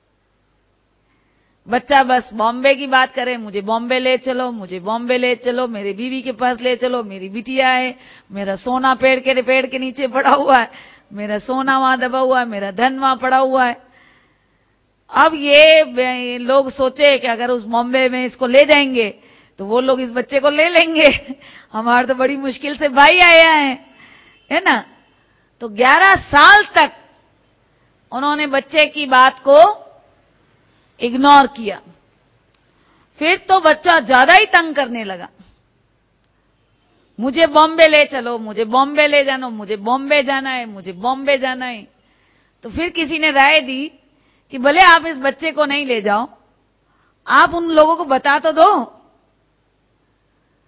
बच्चा बस बॉम्बे की बात करे, मुझे बॉम्बे ले चलो, मुझे बॉम्बे ले चलो, मेरी बीवी के पास ले चलो, मेरी बिटिया है, मेरा सोना पेड़ के पेड़ के नीचे पड़ा हुआ है, मेरा सोना वहां दबा हुआ है, मेरा धन वहां पड़ा हुआ है। अब ये लोग सोचे कि अगर उस बॉम्बे में इसको ले जाएंगे तो वो लोग इस बच्चे को ले लेंगे, हमारे तो बड़ी मुश्किल से भाई आया है है ना। तो ग्यारह साल तक उन्होंने बच्चे की बात को इग्नोर किया। फिर तो बच्चा ज्यादा ही तंग करने लगा, मुझे बॉम्बे ले चलो, मुझे बॉम्बे ले जानो, मुझे बॉम्बे जाना है, मुझे बॉम्बे जाना है। तो फिर किसी ने राय दी कि भले आप इस बच्चे को नहीं ले जाओ, आप उन लोगों को बता तो दो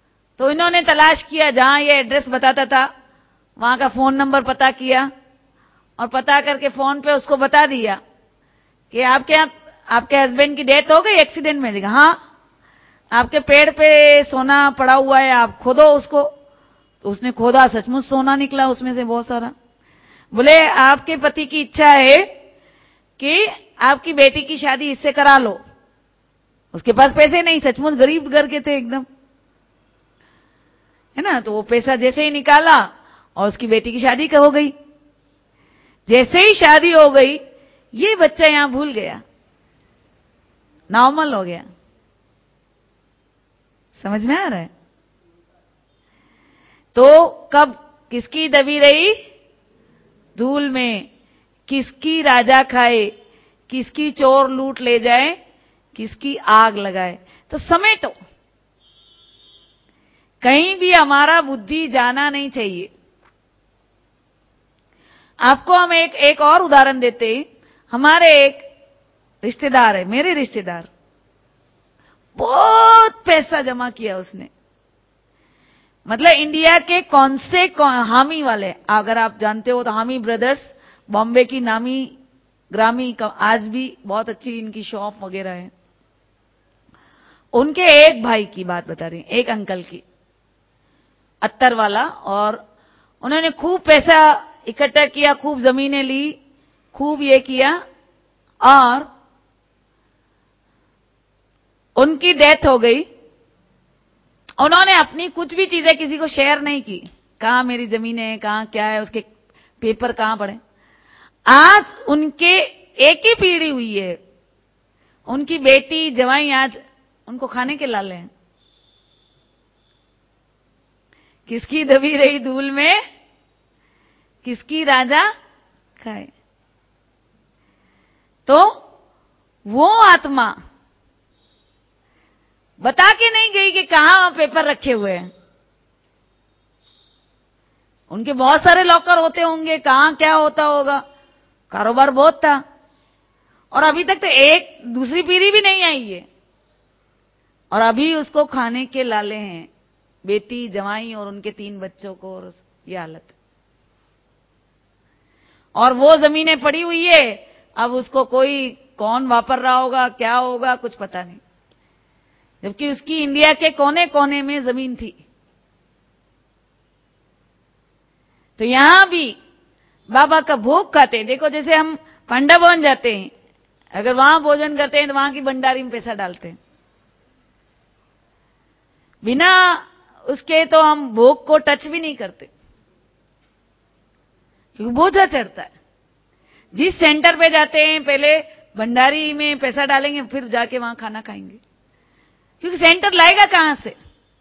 तो इन्होंने तलाश किया, जहां ये एड्रेस बताता था वहां का फोन नंबर पता किया और पता करके फोन पे उसको बता दिया कि आपके यहाँ आपके हस्बैंड की डेथ हो गई एक्सीडेंट में। देखा, हाँ, आपके पेड़ पे सोना पड़ा हुआ है, आप खोदो उसको। तो उसने खोदा, सचमुच सोना निकला उसमें से बहुत सारा। बोले आपके पति की इच्छा है कि आपकी बेटी की शादी इससे करा लो। उसके पास पैसे नहीं, सचमुच गरीब घर के थे एकदम, है ना। तो वो पैसा जैसे ही निकाला और उसकी बेटी की शादी हो गई। जैसे ही शादी हो गई, ये बच्चा यहां भूल गया, नॉर्मल हो गया। समझ में आ रहा है? तो कब किसकी दबी रही? धूल में। किसकी राजा खाए, किसकी चोर लूट ले जाए, किसकी आग लगाए। तो समेटो, कहीं भी हमारा बुद्धि जाना नहीं चाहिए। आपको हम एक एक और उदाहरण देते हैं। हमारे एक रिश्तेदार है, मेरे रिश्तेदार, बहुत पैसा जमा किया उसने। मतलब इंडिया के कौन से कौन, हामी वाले, अगर आप जानते हो तो हामी ब्रदर्स, बॉम्बे की नामी ग्रामी, आज भी बहुत अच्छी इनकी शॉप वगैरह है। उनके एक भाई की बात बता रही, एक अंकल की, अत्तर वाला। और उन्होंने खूब पैसा इकट्ठा किया, खूब जमीनें ली, खूब ये किया, और उनकी डेथ हो गई। उन्होंने अपनी कुछ भी चीजें किसी को शेयर नहीं की। कहां मेरी जमीनें हैं, कहां क्या है, उसके पेपर कहां पड़े। आज उनके एक ही पीढ़ी हुई है, उनकी बेटी जवाई आज उनको खाने के लाले हैं। किसकी दबी रही धूल में, किसकी राजा खाए। तो वो आत्मा बता के नहीं गई कि कहां पेपर रखे हुए हैं। उनके बहुत सारे लॉकर होते होंगे, कहां क्या होता होगा, कारोबार बहुत था। और अभी तक तो एक दूसरी पीढ़ी भी नहीं आई है, और अभी उसको खाने के लाले हैं, बेटी जवाई और उनके तीन बच्चों को, और ये हालत। और वो जमीनें पड़ी हुई है, अब उसको कोई कौन वापर रहा होगा, क्या होगा, कुछ पता नहीं। जबकि उसकी इंडिया के कोने कोने में जमीन थी। तो यहां भी बाबा का भोग खाते हैं। देखो, जैसे हम पांडा भवन जाते हैं, अगर वहां भोजन करते हैं तो वहां की भंडारी में पैसा डालते हैं। बिना उसके तो हम भोग को टच भी नहीं करते, क्योंकि बोझा चढ़ता है। जिस सेंटर पे जाते हैं पहले भंडारी में पैसा डालेंगे, फिर जाके वहां खाना खाएंगे, क्योंकि सेंटर लाएगा कहां से?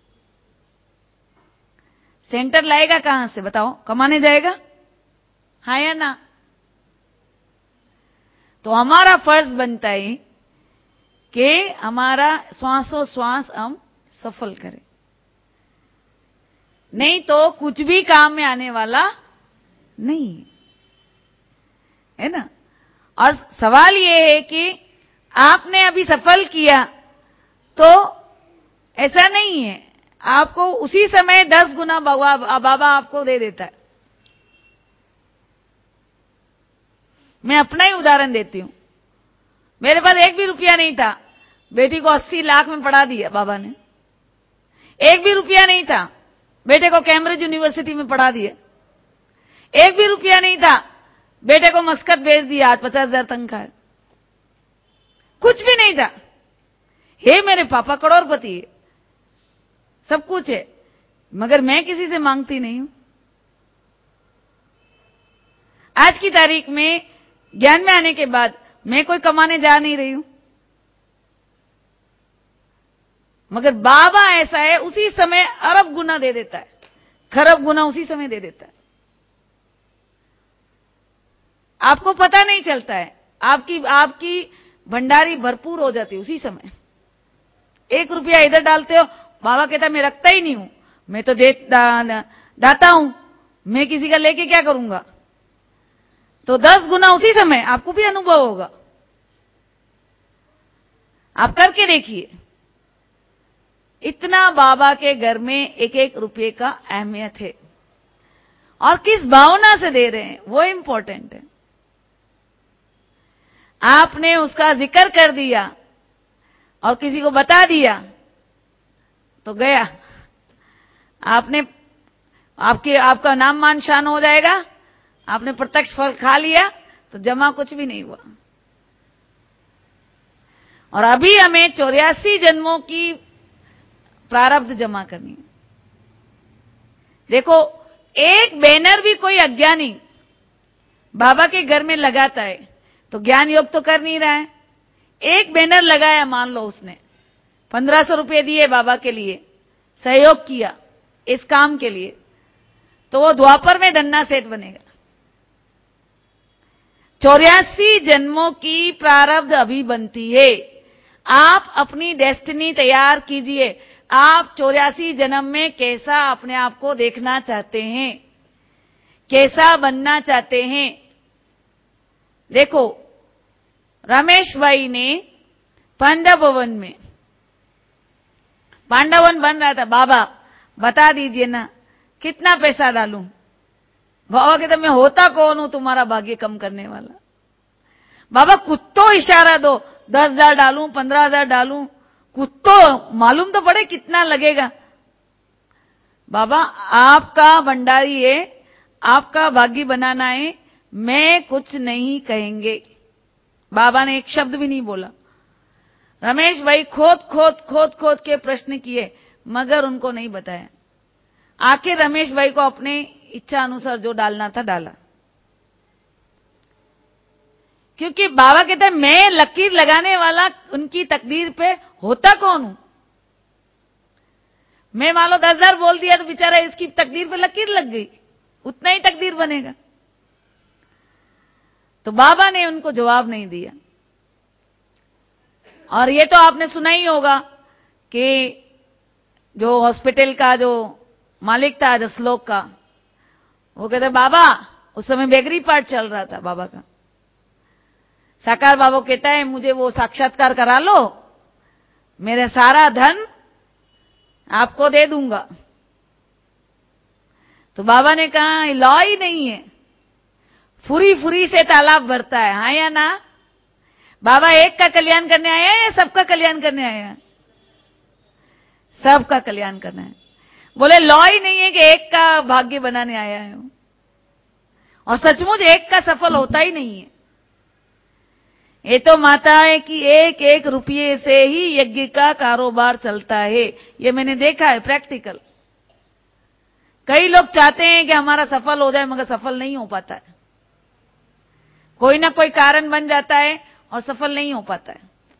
सेंटर लाएगा कहां से बताओ? कमाने जाएगा, हाँ या ना? तो हमारा फर्ज बनता है कि हमारा श्वासों श्वास हम सफल करें, नहीं तो कुछ भी काम में आने वाला नहीं है ना। और सवाल यह है कि आपने अभी सफल किया तो ऐसा नहीं है, आपको उसी समय दस गुना बाबा बाबा आपको दे देता है। मैं अपना ही उदाहरण देती हूं। मेरे पास एक भी रुपया नहीं था, बेटी को अस्सी लाख में पढ़ा दिया बाबा ने। एक भी रुपया नहीं था, बेटे को कैम्ब्रिज यूनिवर्सिटी में पढ़ा दिया। एक भी रुपया नहीं था, बेटे को मस्कत भेज दिया, आज पचास हजार तनख्वाह है। कुछ भी नहीं था। हे मेरे पापा करोड़पति है, सब कुछ है, मगर मैं किसी से मांगती नहीं हूं। आज की तारीख में ज्ञान में आने के बाद मैं कोई कमाने जा नहीं रही हूं, मगर बाबा ऐसा है, उसी समय अरब गुना दे देता है, खरब गुना उसी समय दे देता है। आपको पता नहीं चलता है, आपकी आपकी भंडारी भरपूर हो जाती है उसी समय। एक रुपया इधर डालते हो, बाबा कहता मैं रखता ही नहीं हूं, मैं तो दे दा, दाता हूं, मैं किसी का लेके क्या करूंगा। तो दस गुना उसी समय आपको भी अनुभव होगा, आप करके देखिए। इतना बाबा के घर में एक एक रुपये का अहमियत है, और किस भावना से दे रहे हैं वो इंपॉर्टेंट है। आपने उसका जिक्र कर दिया और किसी को बता दिया तो गया, आपने आपके आपका नाम मान शान हो जाएगा। आपने प्रत्यक्ष फल खा लिया तो जमा कुछ भी नहीं हुआ। और अभी हमें चौरासी जन्मों की प्रारब्ध जमा करनी है। देखो, एक बैनर भी कोई अज्ञानी बाबा के घर में लगाता है तो ज्ञान योग तो कर नहीं रहा है। एक बैनर लगाया, मान लो उसने पंद्रह सौ रुपये दिए बाबा के लिए, सहयोग किया इस काम के लिए, तो वो द्वापर में धन्ना सेठ बनेगा। चौरासी जन्मों की प्रारब्ध अभी बनती है। आप अपनी डेस्टिनी तैयार कीजिए। आप चौरासी जन्म में कैसा अपने आप को देखना चाहते हैं, कैसा बनना चाहते हैं। देखो, रमेश भाई ने पांडव भवन में, पांडव भवन बन रहा था, बाबा बता दीजिए ना कितना पैसा डालूं। बाबा कहते मैं होता कौन हूं तुम्हारा भाग्य कम करने वाला। बाबा कुछ तो इशारा दो, दस हजार डालूं, पंद्रह हजार डालूं, कुछ तो मालूम तो पड़े कितना लगेगा। बाबा आपका भंडारी है, आपका भाग्य बनाना है, मैं कुछ नहीं कहेंगे। बाबा ने एक शब्द भी नहीं बोला। रमेश भाई खोद खोद खोद खोद के प्रश्न किए मगर उनको नहीं बताया। आखिर रमेश भाई को अपने इच्छा अनुसार जो डालना था डाला, क्योंकि बाबा कहते हैं मैं लकीर लगाने वाला उनकी तकदीर पे होता कौन हूं। मैं मान लो दस हजार बोल दिया तो बेचारा इसकी तकदीर पे लकीर लग गई, उतना ही तकदीर बनेगा। तो बाबा ने उनको जवाब नहीं दिया। और ये तो आपने सुना ही होगा कि जो हॉस्पिटल का जो मालिक था जसलोक का, वो कहते बाबा, उस समय बेकरी पार्ट चल रहा था बाबा का। साकार बाबा कहता है मुझे वो साक्षात्कार करा लो, मेरा सारा धन आपको दे दूंगा। तो बाबा ने कहा लॉ ही नहीं है, फुरी फुरी से तालाब भरता है, हाँ या ना। बाबा एक का कल्याण करने आया है या सबका कल्याण करने आया है? सबका कल्याण करना है। बोले लॉ ही नहीं है कि एक का भाग्य बनाने आया है। और सचमुच एक का सफल होता ही नहीं है। ये तो माता है कि एक एक रुपये से ही यज्ञ का कारोबार चलता है। ये मैंने देखा है प्रैक्टिकल। कई लोग चाहते हैं कि हमारा सफल हो जाए मगर सफल नहीं हो पाता है। कोई ना कोई कारण बन जाता है और सफल नहीं हो पाता है।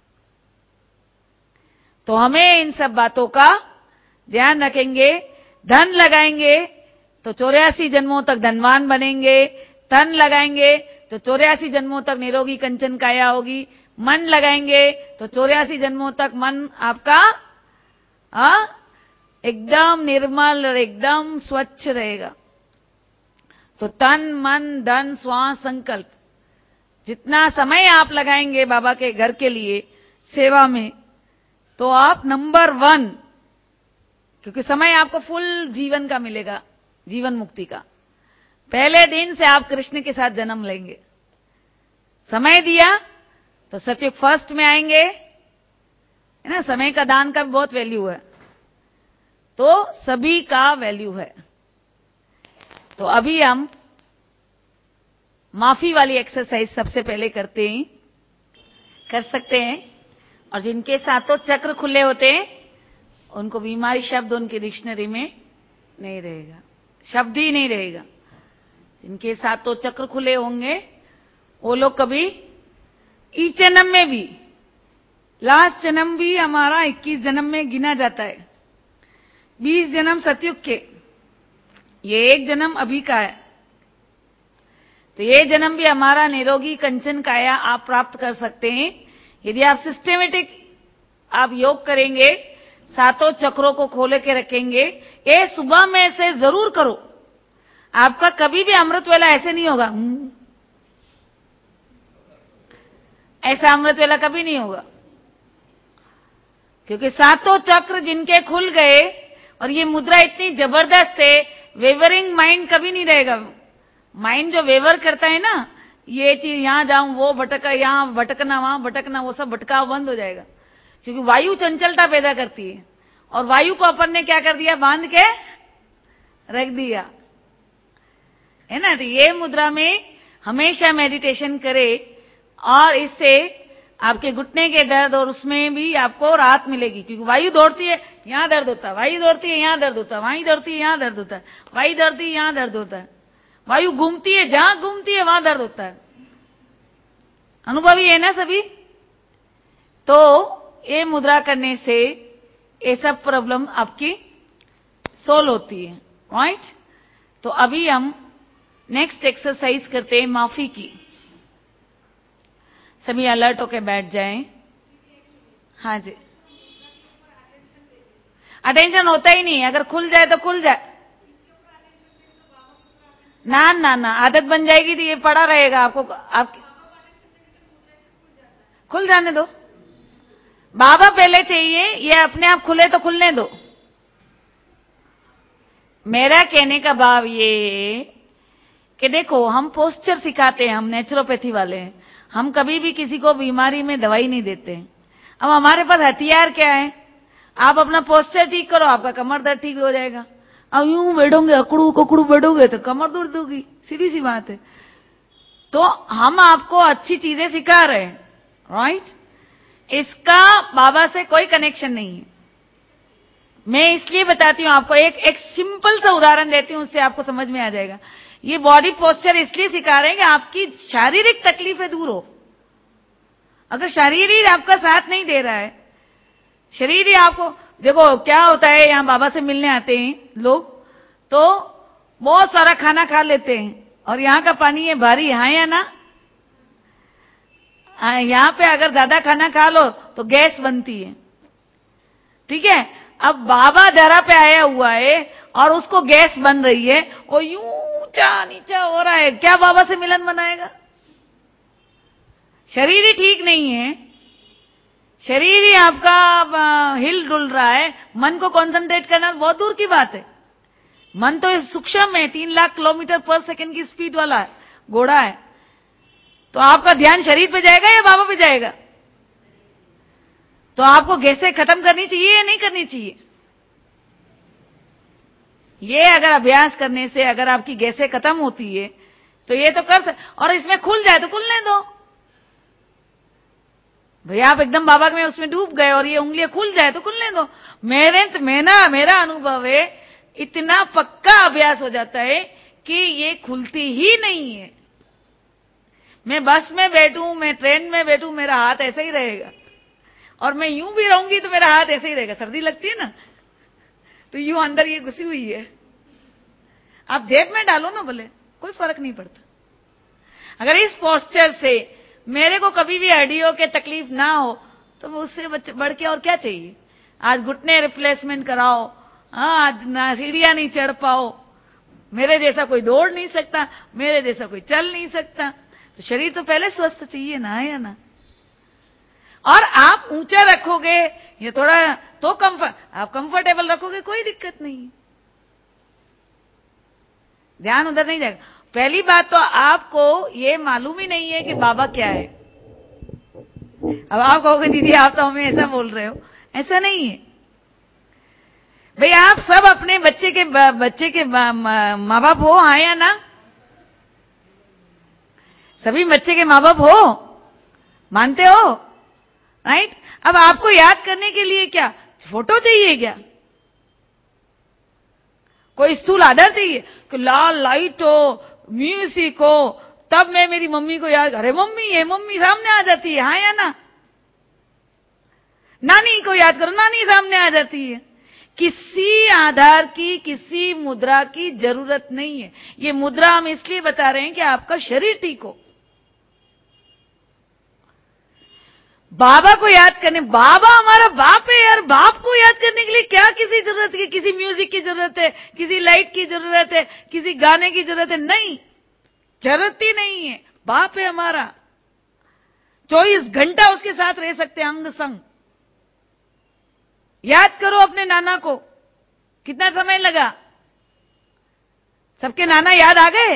तो हमें इन सब बातों का ध्यान रखेंगे। धन लगाएंगे तो चौरासी जन्मों तक धनवान बनेंगे। तन लगाएंगे तो चौरासी जन्मों तक निरोगी कंचन काया होगी। मन लगाएंगे तो चौरासी जन्मों तक मन आपका आ, एकदम निर्मल और एकदम स्वच्छ रहेगा। तो तन मन धन श्वास संकल्प, जितना समय आप लगाएंगे बाबा के घर के लिए सेवा में, तो आप नंबर वन, क्योंकि समय आपको फुल जीवन का मिलेगा, जीवन मुक्ति का। पहले दिन से आप कृष्ण के साथ जन्म लेंगे। समय दिया तो सत्युग फर्स्ट में आएंगे, है ना। समय का दान का भी बहुत वैल्यू है, तो सभी का वैल्यू है। तो अभी हम माफी वाली एक्सरसाइज सबसे पहले करते हैं, कर सकते हैं। और जिनके सातों चक्र खुले होते हैं उनको बीमारी शब्द उनकी डिक्शनरी में नहीं रहेगा, शब्द ही नहीं रहेगा। जिनके सातों चक्र खुले होंगे वो लोग कभी इस जन्म में भी, लास्ट जन्म भी हमारा इक्कीस जन्म में गिना जाता है, बीस जन्म सतयुग के, ये एक जन्म अभी का है। तो ये जन्म भी हमारा निरोगी कंचन काया आप प्राप्त कर सकते हैं यदि आप सिस्टेमेटिक आप योग करेंगे, सातों चक्रों को खोले के रखेंगे। ये सुबह में से जरूर करो। आपका कभी भी अमृत वेला ऐसे नहीं होगा, ऐसा अमृत वेला कभी नहीं होगा। क्योंकि सातों चक्र जिनके खुल गए, और ये मुद्रा इतनी जबरदस्त है, वेवरिंग माइंड कभी नहीं रहेगा। माइंड जो वेवर करता है ना, ये चीज यहां जाऊं, वो भटका, यहां भटकना, वहां भटकना, वो सब भटकाव बंद हो जाएगा। क्योंकि वायु चंचलता पैदा करती है, और वायु को अपन ने क्या कर दिया, बांध के रख दिया है ना। तो ये मुद्रा में हमेशा मेडिटेशन करे, और इससे आपके घुटने के दर्द और उसमें भी आपको राहत मिलेगी। क्योंकि वायु दौड़ती है, यहां दर्द होता है, वायु दौड़ती है, यहां दर्द होता है, वायु दौड़ती है, यहां दर्द होता है, वायु दौड़ती है, यहां दर्द होता है, वायु घूमती है, जहां घूमती है वहां दर्द होता है। अनुभवी है ना सभी। तो ये मुद्रा करने से ये सब प्रॉब्लम आपकी सोल्व होती है, राइट। तो अभी हम नेक्स्ट एक्सरसाइज करते हैं माफी की। सभी अलर्ट होके बैठ जाएं। हाँ जी, अटेंशन होता ही नहीं, अगर खुल जाए तो खुल जाए। ना ना ना, आदत बन जाएगी तो ये पड़ा रहेगा आपको, आप खुल जाने दो। बाबा पहले चाहिए, ये अपने आप खुले तो खुलने दो। मेरा कहने का भाव ये कि देखो, हम पोस्चर सिखाते हैं, हम नेचुरोपैथी वाले हैं, हम कभी भी किसी को बीमारी में दवाई नहीं देते। अब हमारे पास हथियार क्या है, आप अपना पोस्चर ठीक करो, आपका कमर दर्द ठीक हो जाएगा। अब यूं बैठोगे, अकड़ू ककड़ू बैठोगे तो कमर दर्द होगी, सीधी सी बात है। तो हम आपको अच्छी चीजें सिखा रहे हैं, राइट। इसका बाबा से कोई कनेक्शन नहीं है। मैं इसलिए बताती हूं आपको, एक एक सिंपल सा उदाहरण देती हूं, उससे आपको समझ में आ जाएगा। ये बॉडी पोस्चर इसलिए सिखा रहे हैं कि आपकी शारीरिक तकलीफें दूर हो। अगर शरीर ही आपका साथ नहीं दे रहा है, शरीर ही आपको, देखो क्या होता है, यहां बाबा से मिलने आते हैं लोग, तो बहुत सारा खाना खा लेते हैं, और यहां का पानी है भारी, हाँ या ना। यहां पे अगर ज्यादा खाना खा लो तो गैस बनती है, ठीक है। अब बाबा धरा पे आया हुआ है और उसको गैस बन रही है, और यूं ऊंचा नीचा हो रहा है, क्या बाबा से मिलन बनाएगा। शरीर ही ठीक नहीं है, शरीर ही आपका हिल डुल रहा है, मन को कंसंट्रेट करना बहुत दूर की बात है। मन तो सूक्ष्म है, तीन लाख किलोमीटर पर सेकंड की स्पीड वाला है, घोड़ा है। तो आपका ध्यान शरीर पे जाएगा या बाबा पे जाएगा। तो आपको गैसें खत्म करनी चाहिए या नहीं करनी चाहिए। ये अगर अभ्यास करने से अगर आपकी गैसें खत्म होती है तो ये तो कर सकते, और इसमें खुल जाए तो खुलने दो। भैया आप एकदम बाबा में उसमें डूब गए और ये उंगलियां खुल जाए तो खुलने दो। मेरे तो मेरा मेरा अनुभव है, इतना पक्का अभ्यास हो जाता है कि ये खुलती ही नहीं है। मैं बस में बैठूं, मैं ट्रेन में बैठूं, मेरा हाथ ऐसे ही रहेगा, और मैं यूं भी रहूंगी तो मेरा हाथ ऐसे ही रहेगा। सर्दी लगती है ना, तो यूं अंदर ये घुसी हुई है, आप जेब में डालो ना भले, कोई फर्क नहीं पड़ता। अगर इस पोस्चर से मेरे को कभी भी हड्डियों के तकलीफ ना हो तो उससे बढ़ के और क्या चाहिए। आज घुटने रिप्लेसमेंट कराओ, हाँ, आज ना सीढ़ियां नहीं चढ़ पाओ, मेरे जैसा कोई दौड़ नहीं सकता, मेरे जैसा कोई चल नहीं सकता, तो शरीर तो पहले स्वस्थ चाहिए ना, या ना। और आप ऊंचा रखोगे ये थोड़ा तो कंफर्ट, आप कंफर्टेबल रखोगे, कोई दिक्कत नहीं, ध्यान उधर नहीं जाएगा। पहली बात तो आपको ये मालूम ही नहीं है कि बाबा क्या है। अब आप कहोगे दीदी आप तो हमें ऐसा बोल रहे हो, ऐसा नहीं है भाई। आप सब अपने बच्चे के बच्चे के माँ बाप हो, हाँ या ना। सभी बच्चे के माँ बाप हो, मानते हो, राइट। अब आपको याद करने के लिए क्या फोटो चाहिए, क्या कोई स्थूल आधार चाहिए कि लाल लाइट हो, म्यूजिक हो, तब मैं मेरी मम्मी को याद, अरे मम्मी है, मम्मी सामने आ जाती है, हाँ या ना। नानी को याद करो, नानी सामने आ जाती है। किसी आधार की, किसी मुद्रा की जरूरत नहीं है। ये मुद्रा हम इसलिए बता रहे हैं कि आपका शरीर ठीक हो। बाबा को याद करने, बाबा हमारा बाप है यार, बाप को याद करने के लिए क्या किसी जरूरत है, किसी म्यूजिक की जरूरत है, किसी लाइट की जरूरत है, किसी गाने की जरूरत है, नहीं, जरूरत ही नहीं है। बाप है हमारा, चौबीस घंटा उसके साथ रह सकते हैं अंग संग। याद करो अपने नाना को, कितना समय लगा? सबके नाना याद आ गए?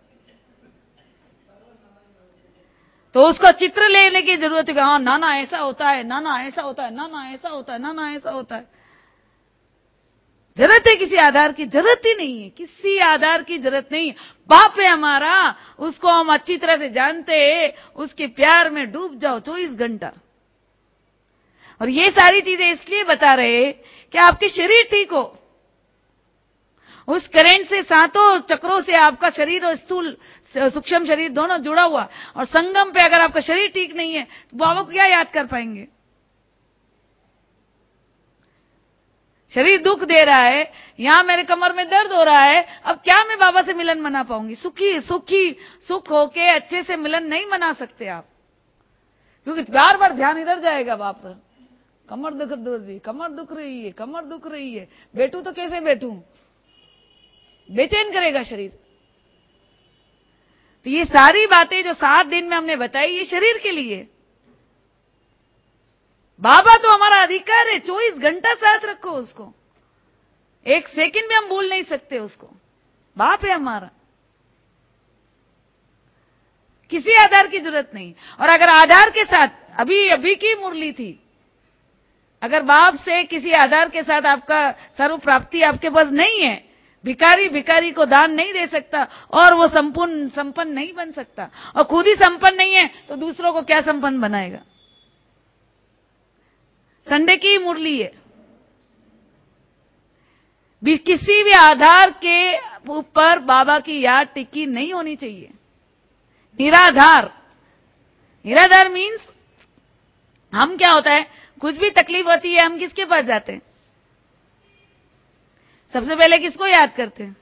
तो उसको चित्र लेने की जरूरत है कि हाँ नाना ऐसा होता है, नाना ऐसा होता है, नाना ऐसा होता है, नाना ऐसा होता है। जरूरत है किसी आधार की? जरूरत ही नहीं है, किसी आधार की जरूरत नहीं है। बाप है हमारा, उसको हम अच्छी तरह से जानते हैं, उसके प्यार में डूब जाओ चौबीस घंटा। और ये सारी चीजें इसलिए बता रहे कि आपके शरीर ठीक हो। उस करंट से, सातों चक्रों से आपका शरीर और स्थूल सूक्ष्म शरीर दोनों जुड़ा हुआ, और संगम पे अगर आपका शरीर ठीक नहीं है तो बाबा को क्या याद कर पाएंगे? शरीर दुख दे रहा है, यहां मेरे कमर में दर्द हो रहा है, अब क्या मैं बाबा से मिलन मना पाऊंगी? सुखी सुखी सुख होके अच्छे से मिलन नहीं मना सकते आप, क्योंकि बार बार ध्यान इधर जाएगा। बाप कमर दुख रही, कमर दुख रही है, कमर दुख रही है, बैठू तो कैसे बैठूं? बेचैन करेगा शरीर। तो ये सारी बातें जो सात दिन में हमने बताई, ये शरीर के लिए। बाबा तो हमारा अधिकार है, चौबीस घंटा साथ रखो उसको, एक सेकंड भी हम भूल नहीं सकते उसको। बाप है हमारा, किसी आधार की जरूरत नहीं। और अगर आधार के साथ, अभी अभी की मुरली थी, अगर बाप से किसी आधार के साथ आपका सर्व प्राप्ति आपके पास नहीं है, भिखारी भिखारी को दान नहीं दे सकता, और वो संपूर्ण संपन्न नहीं बन सकता, और खुद ही संपन्न नहीं है तो दूसरों को क्या संपन्न बनाएगा? संडे की मुरली है। भी किसी भी आधार के ऊपर बाबा की याद टिकी नहीं होनी चाहिए। निराधार, निराधार मीन्स हम क्या होता है, कुछ भी तकलीफ होती है हम किसके पास जाते हैं? सबसे पहले किसको याद करते हैं?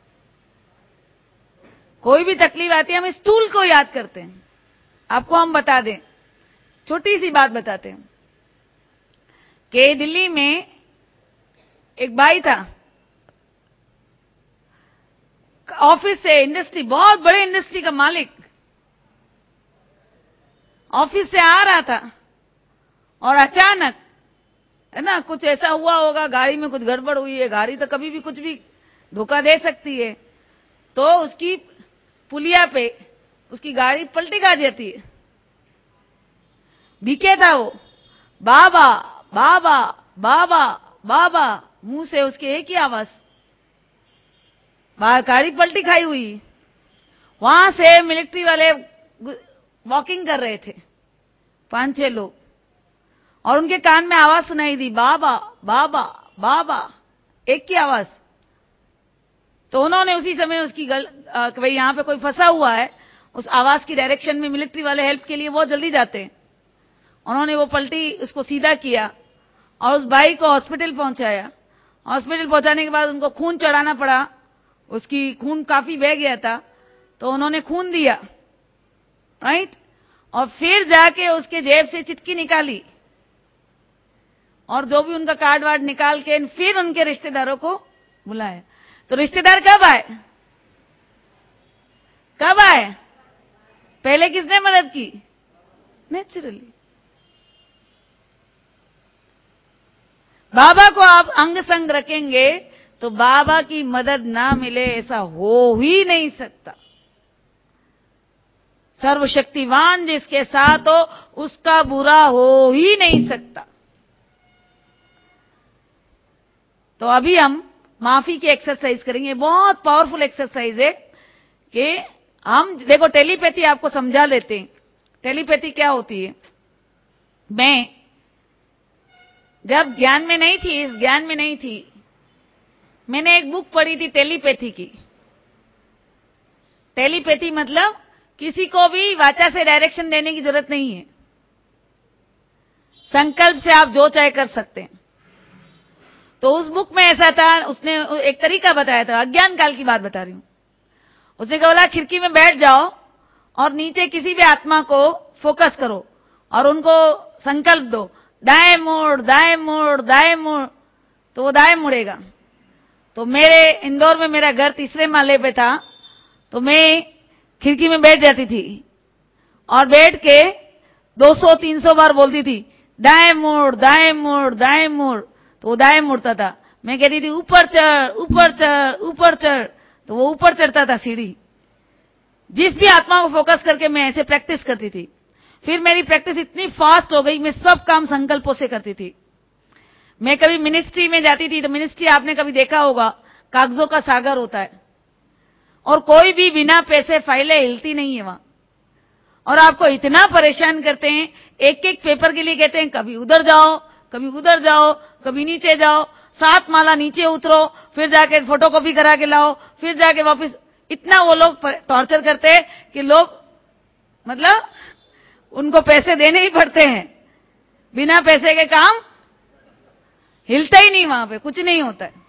कोई भी तकलीफ आती है हम स्थूल को याद करते हैं। आपको हम बता दें, छोटी सी बात बताते हैं कि दिल्ली में एक भाई था, ऑफिस से, इंडस्ट्री, बहुत बड़े इंडस्ट्री का मालिक, ऑफिस से आ रहा था और अचानक, है ना, कुछ ऐसा हुआ होगा, गाड़ी में कुछ गड़बड़ हुई है, गाड़ी तो कभी भी कुछ भी धोखा दे सकती है, तो उसकी पुलिया पे उसकी गाड़ी पलटी खा जाती है। भीखे था वो, बाबा बाबा बाबा बाबा, मुंह से उसके एक ही आवाज, गाड़ी पलटी खाई हुई। वहां से मिलिट्री वाले वॉकिंग कर रहे थे, पांच छह लोग, और उनके कान में आवाज सुनाई दी, बाबा बाबा बाबा, एक की आवाज। तो उन्होंने उसी समय उसकी गल कि भाई यहां पे कोई फंसा हुआ है, उस आवाज की डायरेक्शन में मिलिट्री वाले हेल्प के लिए बहुत जल्दी जाते हैं। उन्होंने वो पलटी उसको सीधा किया और उस भाई को हॉस्पिटल पहुंचाया। हॉस्पिटल पहुंचाने के बाद उनको खून चढ़ाना पड़ा, उसकी खून काफी बह गया था, तो उन्होंने खून दिया, राइट, और फिर जाके उसके जेब से चिटकी निकाली और जो भी उनका कार्ड वार्ड निकाल के फिर उनके रिश्तेदारों को बुलाया। तो रिश्तेदार कब आए? कब आए? पहले किसने मदद की? नेचुरली। बाबा को आप अंग संग रखेंगे तो बाबा की मदद ना मिले ऐसा हो ही नहीं सकता। सर्वशक्तिवान जिसके साथ हो उसका बुरा हो ही नहीं सकता। तो अभी हम माफी की एक्सरसाइज करेंगे, बहुत पावरफुल एक्सरसाइज है कि हम देखो, टेलीपैथी आपको समझा देते हैं। टेलीपैथी क्या होती है? मैं जब ज्ञान में नहीं थी, इस ज्ञान में नहीं थी, मैंने एक बुक पढ़ी थी टेलीपैथी की। टेलीपैथी मतलब किसी को भी वाचा से डायरेक्शन देने की जरूरत नहीं है, संकल्प से आप जो चाहे कर सकते हैं। तो उस बुक में ऐसा था, उसने एक तरीका बताया था, अज्ञान काल की बात बता रही हूं। उसने बोला खिड़की में बैठ जाओ और नीचे किसी भी आत्मा को फोकस करो और उनको संकल्प दो, दाएं मोड़ दाएं मोड़ दाएं मोड़, तो वो दाएं मुड़ेगा। तो मेरे इंदौर में मेरा घर तीसरे माले पे था, तो मैं खिड़की में बैठ जाती थी और बैठ के दो सौ तीन सौ बार बोलती थी, दाएं मोड़ दाएं मोड़ दाएं मोड़। तो वो दाएं मुड़ता था। मैं कहती थी ऊपर चढ़ ऊपर चढ़ ऊपर चढ़, तो वो ऊपर चढ़ता था सीढ़ी। जिस भी आत्मा को फोकस करके मैं ऐसे प्रैक्टिस करती थी। फिर मेरी प्रैक्टिस इतनी फास्ट हो गई, मैं सब काम संकल्पों से करती थी। मैं कभी मिनिस्ट्री में जाती थी तो मिनिस्ट्री आपने कभी देखा होगा, कागजों का सागर होता है और कोई भी बिना पैसे फाइलें हिलती नहीं है वहां, और आपको इतना परेशान करते हैं, एक एक पेपर के लिए कहते हैं कभी उधर जाओ कभी उधर जाओ कभी नीचे जाओ, सात माला नीचे उतरो, फिर जाके फोटोकॉपी करा के लाओ, फिर जाके वापस। इतना वो लोग टॉर्चर करते हैं कि लोग मतलब उनको पैसे देने ही पड़ते हैं। बिना पैसे के काम हिलता ही नहीं, वहां पे कुछ नहीं होता है।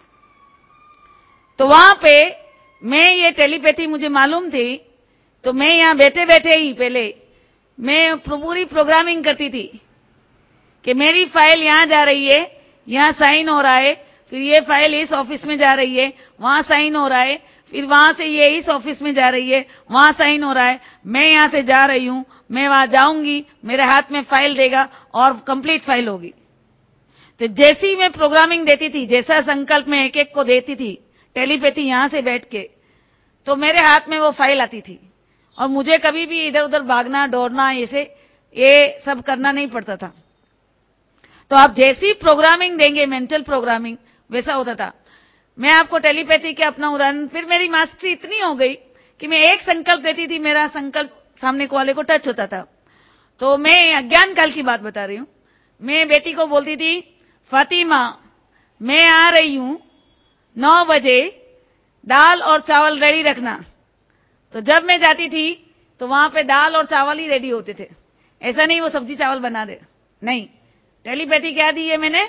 तो वहां पे मैं ये टेलीपैथी मुझे मालूम थी, तो मैं यहां बैठे बैठे ही पहले मैं पूरी प्रोग्रामिंग करती थी कि मेरी फाइल यहां जा रही है, यहां साइन हो रहा है, फिर ये फाइल इस ऑफिस में जा रही है, वहां साइन हो रहा है, फिर वहां से ये इस ऑफिस में जा रही है, वहां साइन हो रहा है, मैं यहां से जा रही हूं, मैं वहां जाऊंगी, मेरे हाथ में फाइल देगा और कंप्लीट फाइल होगी। तो जैसी मैं प्रोग्रामिंग देती थी, जैसा संकल्प मैं एक एक को देती थी टेलीपैथी यहां से बैठ के, तो मेरे हाथ में वो फाइल आती थी और मुझे कभी भी इधर उधर भागना दौड़ना ऐसे ये सब करना नहीं पड़ता था। तो आप जैसी प्रोग्रामिंग देंगे, मेंटल प्रोग्रामिंग, वैसा होता था। मैं आपको टेलीपैथी के अपना उदाहरण, फिर मेरी मास्टरी इतनी हो गई कि मैं एक संकल्प देती थी, मेरा संकल्प सामने वाले को टच होता था। तो मैं अज्ञान काल की बात बता रही हूं। मैं बेटी को बोलती थी, फातिमा मैं आ रही हूं, नौ बजे दाल और चावल रेडी रखना। तो जब मैं जाती थी तो वहां पे दाल और चावल ही रेडी होते थे, ऐसा नहीं वो सब्जी चावल बना दे, नहीं। टेलीपैथी क्या दी है मैंने,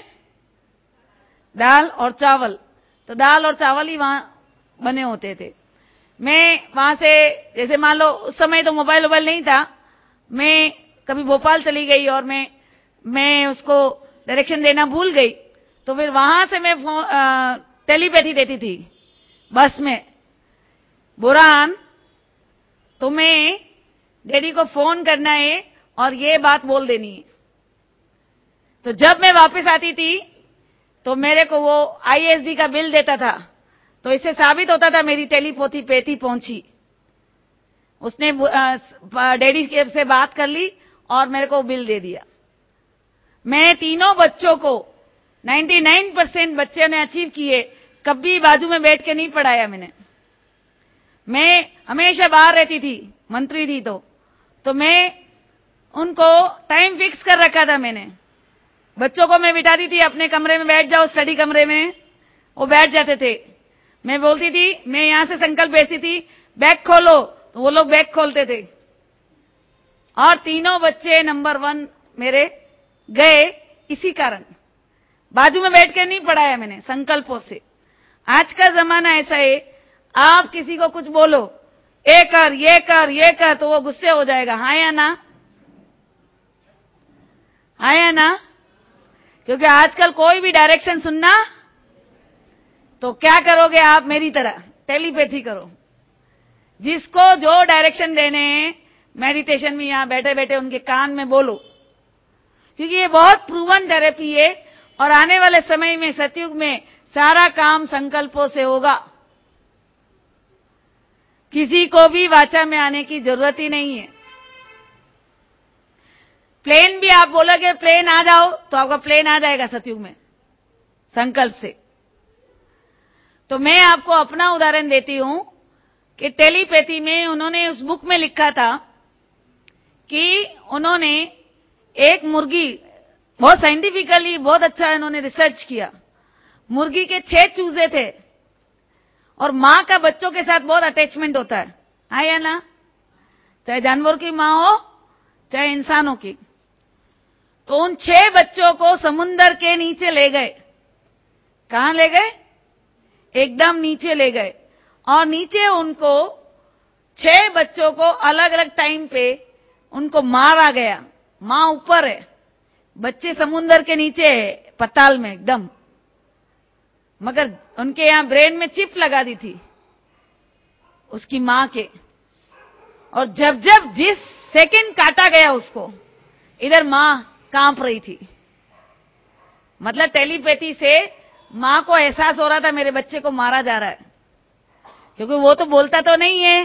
दाल और चावल, तो दाल और चावल ही वहां बने होते थे। मैं वहां से जैसे मान लो उस समय तो मोबाइल वोबाइल नहीं था, मैं कभी भोपाल चली गई और मैं मैं उसको डायरेक्शन देना भूल गई, तो फिर वहां से मैं टेलीपैथी देती थी बस में, बुरहान तुम्हें डैडी को फोन करना है और ये बात बोल देनी है। तो जब मैं वापस आती थी तो मेरे को वो आईएसडी का बिल देता था, तो इससे साबित होता था मेरी टेलीपैथी पैथी पहुंची। उसने डैडी से बात कर ली और मेरे को बिल दे दिया। मैं तीनों बच्चों को निन्यानवे परसेंट बच्चे ने अचीव किए, कभी बाजू में बैठ के नहीं पढ़ाया मैंने। मैं हमेशा बाहर रहती थी, मंत्री थी तो तो मैं उनको टाइम फिक्स कर रखा था मैंने। बच्चों को मैं बिठाती थी अपने कमरे में, बैठ जाओ स्टडी कमरे में, वो बैठ जाते थे। मैं बोलती थी, मैं यहां से संकल्प भेजती थी बैग खोलो, तो वो लोग बैग खोलते थे और तीनों बच्चे नंबर वन मेरे गए। इसी कारण बाजू में बैठ के नहीं पढ़ाया मैंने, संकल्पों से। आज का जमाना ऐसा है, आप किसी को कुछ बोलो, ये कर ये कर ये कर, तो वो गुस्से हो जाएगा, हाँ या ना, हाँ या ना। क्योंकि आजकल कोई भी डायरेक्शन सुनना, तो क्या करोगे आप, मेरी तरह टेलीपैथी करो। जिसको जो डायरेक्शन देने हैं मेडिटेशन में यहां बैठे बैठे उनके कान में बोलो, क्योंकि ये बहुत प्रूवन थेरेपी है और आने वाले समय में सतयुग में सारा काम संकल्पों से होगा। किसी को भी वाचा में आने की जरूरत ही नहीं है। प्लेन भी आप बोलोगे प्लेन आ जाओ, तो आपका प्लेन आ जाएगा सतयुग में संकल्प से। तो मैं आपको अपना उदाहरण देती हूं कि टेलीपैथी में उन्होंने उस बुक में लिखा था कि उन्होंने एक मुर्गी, बहुत साइंटिफिकली बहुत अच्छा इन्होंने रिसर्च किया। मुर्गी के छह चूजे थे और मां का बच्चों के साथ बहुत अटैचमेंट होता है, हाँ या ना, चाहे जानवर की मां हो चाहे इंसानों की। तो उन छह बच्चों को समुंदर के नीचे ले गए। कहां ले गए, एकदम नीचे ले गए और नीचे उनको छह बच्चों को अलग अलग टाइम पे उनको मारा गया। मां ऊपर है, बच्चे समुंदर के नीचे है, पताल में एकदम, मगर उनके यहां ब्रेन में चिप लगा दी थी उसकी मां के। और जब जब जिस सेकंड काटा गया उसको, इधर मां कांप रही थी, मतलब टेलीपैथी से माँ को एहसास हो रहा था मेरे बच्चे को मारा जा रहा है, क्योंकि वो तो बोलता तो नहीं है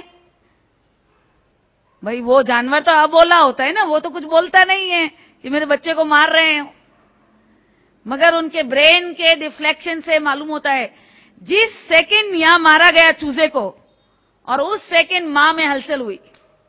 भाई, वो जानवर तो अबोला होता है ना, वो तो कुछ बोलता नहीं है कि मेरे बच्चे को मार रहे हैं, मगर उनके ब्रेन के डिफ्लेक्शन से मालूम होता है जिस सेकंड यहां मारा गया चूजे को और उस सेकंड मां में हलचल हुई।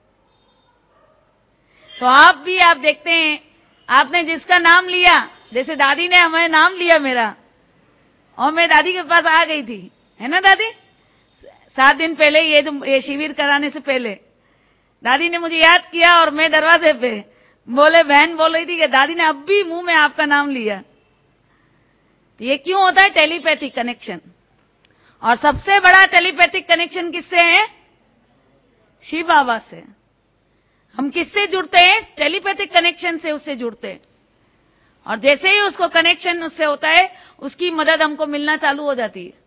तो आप भी आप देखते हैं, आपने जिसका नाम लिया, जैसे दादी ने हमें नाम लिया मेरा, और मैं दादी के पास आ गई थी, है ना दादी, सात दिन पहले ये जो ये शिविर कराने से पहले दादी ने मुझे याद किया और मैं दरवाजे पे बोले, बहन बोल रही थी कि दादी ने अब भी मुंह में आपका नाम लिया। तो ये क्यों होता है? Telepathic connection. और सबसे बड़ा टेलीपैथिक कनेक्शन किससे है? शिव बाबा से। हम किससे जुड़ते हैं? टेलीपैथिक कनेक्शन से उससे जुड़ते हैं, और जैसे ही उसको कनेक्शन उससे होता है, उसकी मदद हमको मिलना चालू हो जाती है।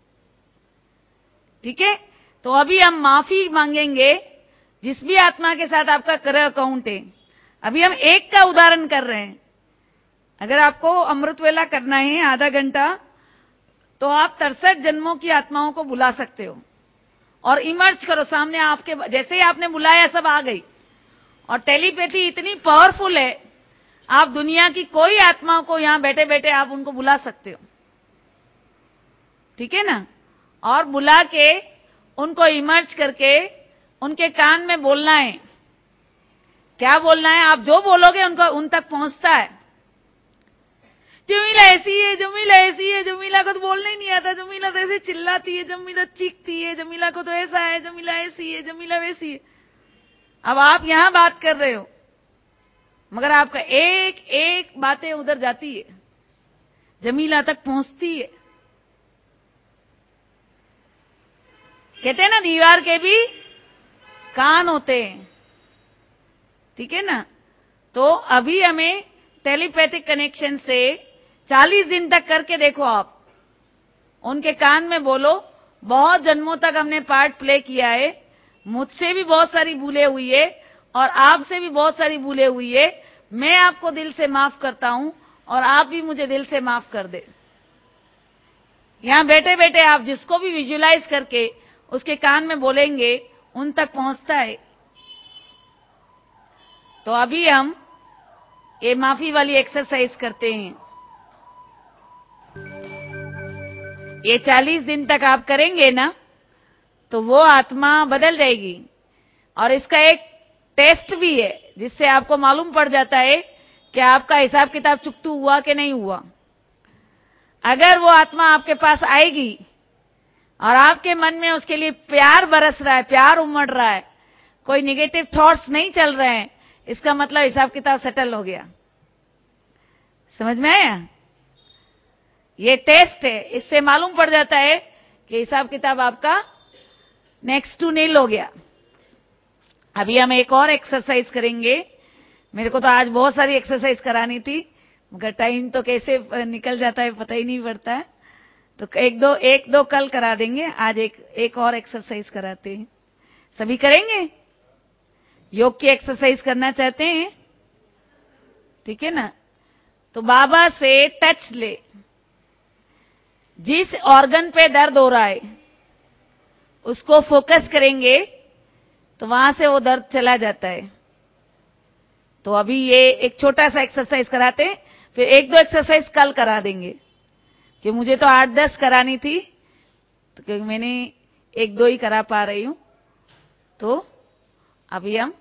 ठीक है, तो अभी हम माफी मांगेंगे जिस भी आत्मा के साथ आपका कर अकाउंट है। अभी हम एक का उदाहरण कर रहे हैं। अगर आपको अमृत वेला करना है आधा घंटा, तो आप तिरसठ जन्मों की आत्माओं को बुला सकते हो और इमर्ज करो सामने आपके, जैसे ही आपने बुलाया सब आ गई। और टेलीपैथी इतनी पावरफुल है, आप दुनिया की कोई आत्माओं को यहां बैठे बैठे आप उनको बुला सकते हो, ठीक है ना। और बुला के उनको इमर्ज करके उनके कान में बोलना है। क्या बोलना है? आप जो बोलोगे उनको उन तक पहुंचता है। जमीला ऐसी है, जमीला ऐसी है, जमीला को तो बोलना ही नहीं आता, जमीला तो ऐसे चिल्लाती है, जमीला चीखती है, जमीला को तो ऐसा है, जमीला ऐसी है, जमीला वैसी है। अब आप यहां बात कर रहे हो, मगर आपका एक एक बातें उधर जाती है, जमीला तक पहुंचती है। कहते हैं ना, दीवार के भी कान होते हैं, ठीक है ना। तो अभी हमें टेलीपैथिक कनेक्शन से चालीस दिन तक करके देखो आप, उनके कान में बोलो। बहुत जन्मों तक हमने पार्ट प्ले किया है, मुझसे भी बहुत सारी भूलें हुई है और आपसे भी बहुत सारी भूलें हुई है। मैं आपको दिल से माफ करता हूं और आप भी मुझे दिल से माफ कर दे। यहां बैठे बैठे आप जिसको भी विजुलाइज करके उसके कान में बोलेंगे, उन तक पहुंचता है। तो अभी हम ये माफी वाली एक्सरसाइज करते हैं। ये चालीस दिन तक आप करेंगे ना, तो वो आत्मा बदल जाएगी। और इसका एक टेस्ट भी है, जिससे आपको मालूम पड़ जाता है कि आपका हिसाब किताब चुकतू हुआ कि नहीं हुआ। अगर वो आत्मा आपके पास आएगी और आपके मन में उसके लिए प्यार बरस रहा है, प्यार उमड़ रहा है, कोई निगेटिव थॉट्स नहीं चल रहे हैं, इसका मतलब हिसाब किताब सेटल हो गया। समझ में आया? ये टेस्ट है, इससे मालूम पड़ जाता है कि हिसाब किताब आपका नेक्स्ट टू नील हो गया। अभी हम एक और एक्सरसाइज करेंगे। मेरे को तो आज बहुत सारी एक्सरसाइज करानी थी, मगर टाइम तो कैसे निकल जाता है पता ही नहीं पड़ता है। तो एक दो एक दो कल करा देंगे, आज एक एक और एक्सरसाइज कराते हैं। सभी करेंगे? योग की एक्सरसाइज करना चाहते हैं? ठीक है ना। तो बाबा से टच ले, जिस ऑर्गन पे दर्द हो रहा है उसको फोकस करेंगे तो वहां से वो दर्द चला जाता है। तो अभी ये एक छोटा सा एक्सरसाइज कराते हैं, फिर एक दो एक्सरसाइज कल करा देंगे, कि मुझे तो आठ दस करानी थी, तो क्योंकि मैंने एक दो ही करा पा रही हूं। तो अभी हम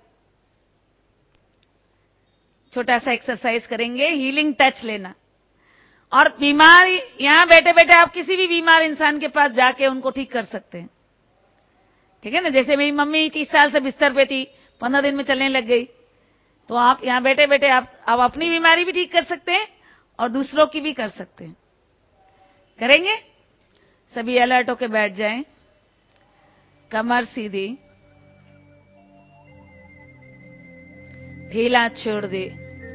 छोटा सा एक्सरसाइज करेंगे, हीलिंग टच लेना। और बीमार, यहां बैठे बैठे आप किसी भी बीमार इंसान के पास जाके उनको ठीक कर सकते हैं, ठीक है ना। जैसे मेरी मम्मी तीस साल से बिस्तर पे थी, पंद्रह दिन में चलने लग गई। तो आप यहां बैठे बैठे आप, आप अपनी बीमारी भी ठीक कर सकते हैं और दूसरों की भी कर सकते हैं। करेंगे? सभी अलर्ट होके बैठ जाएं, कमर सीधी, ढीला छोड़ दे,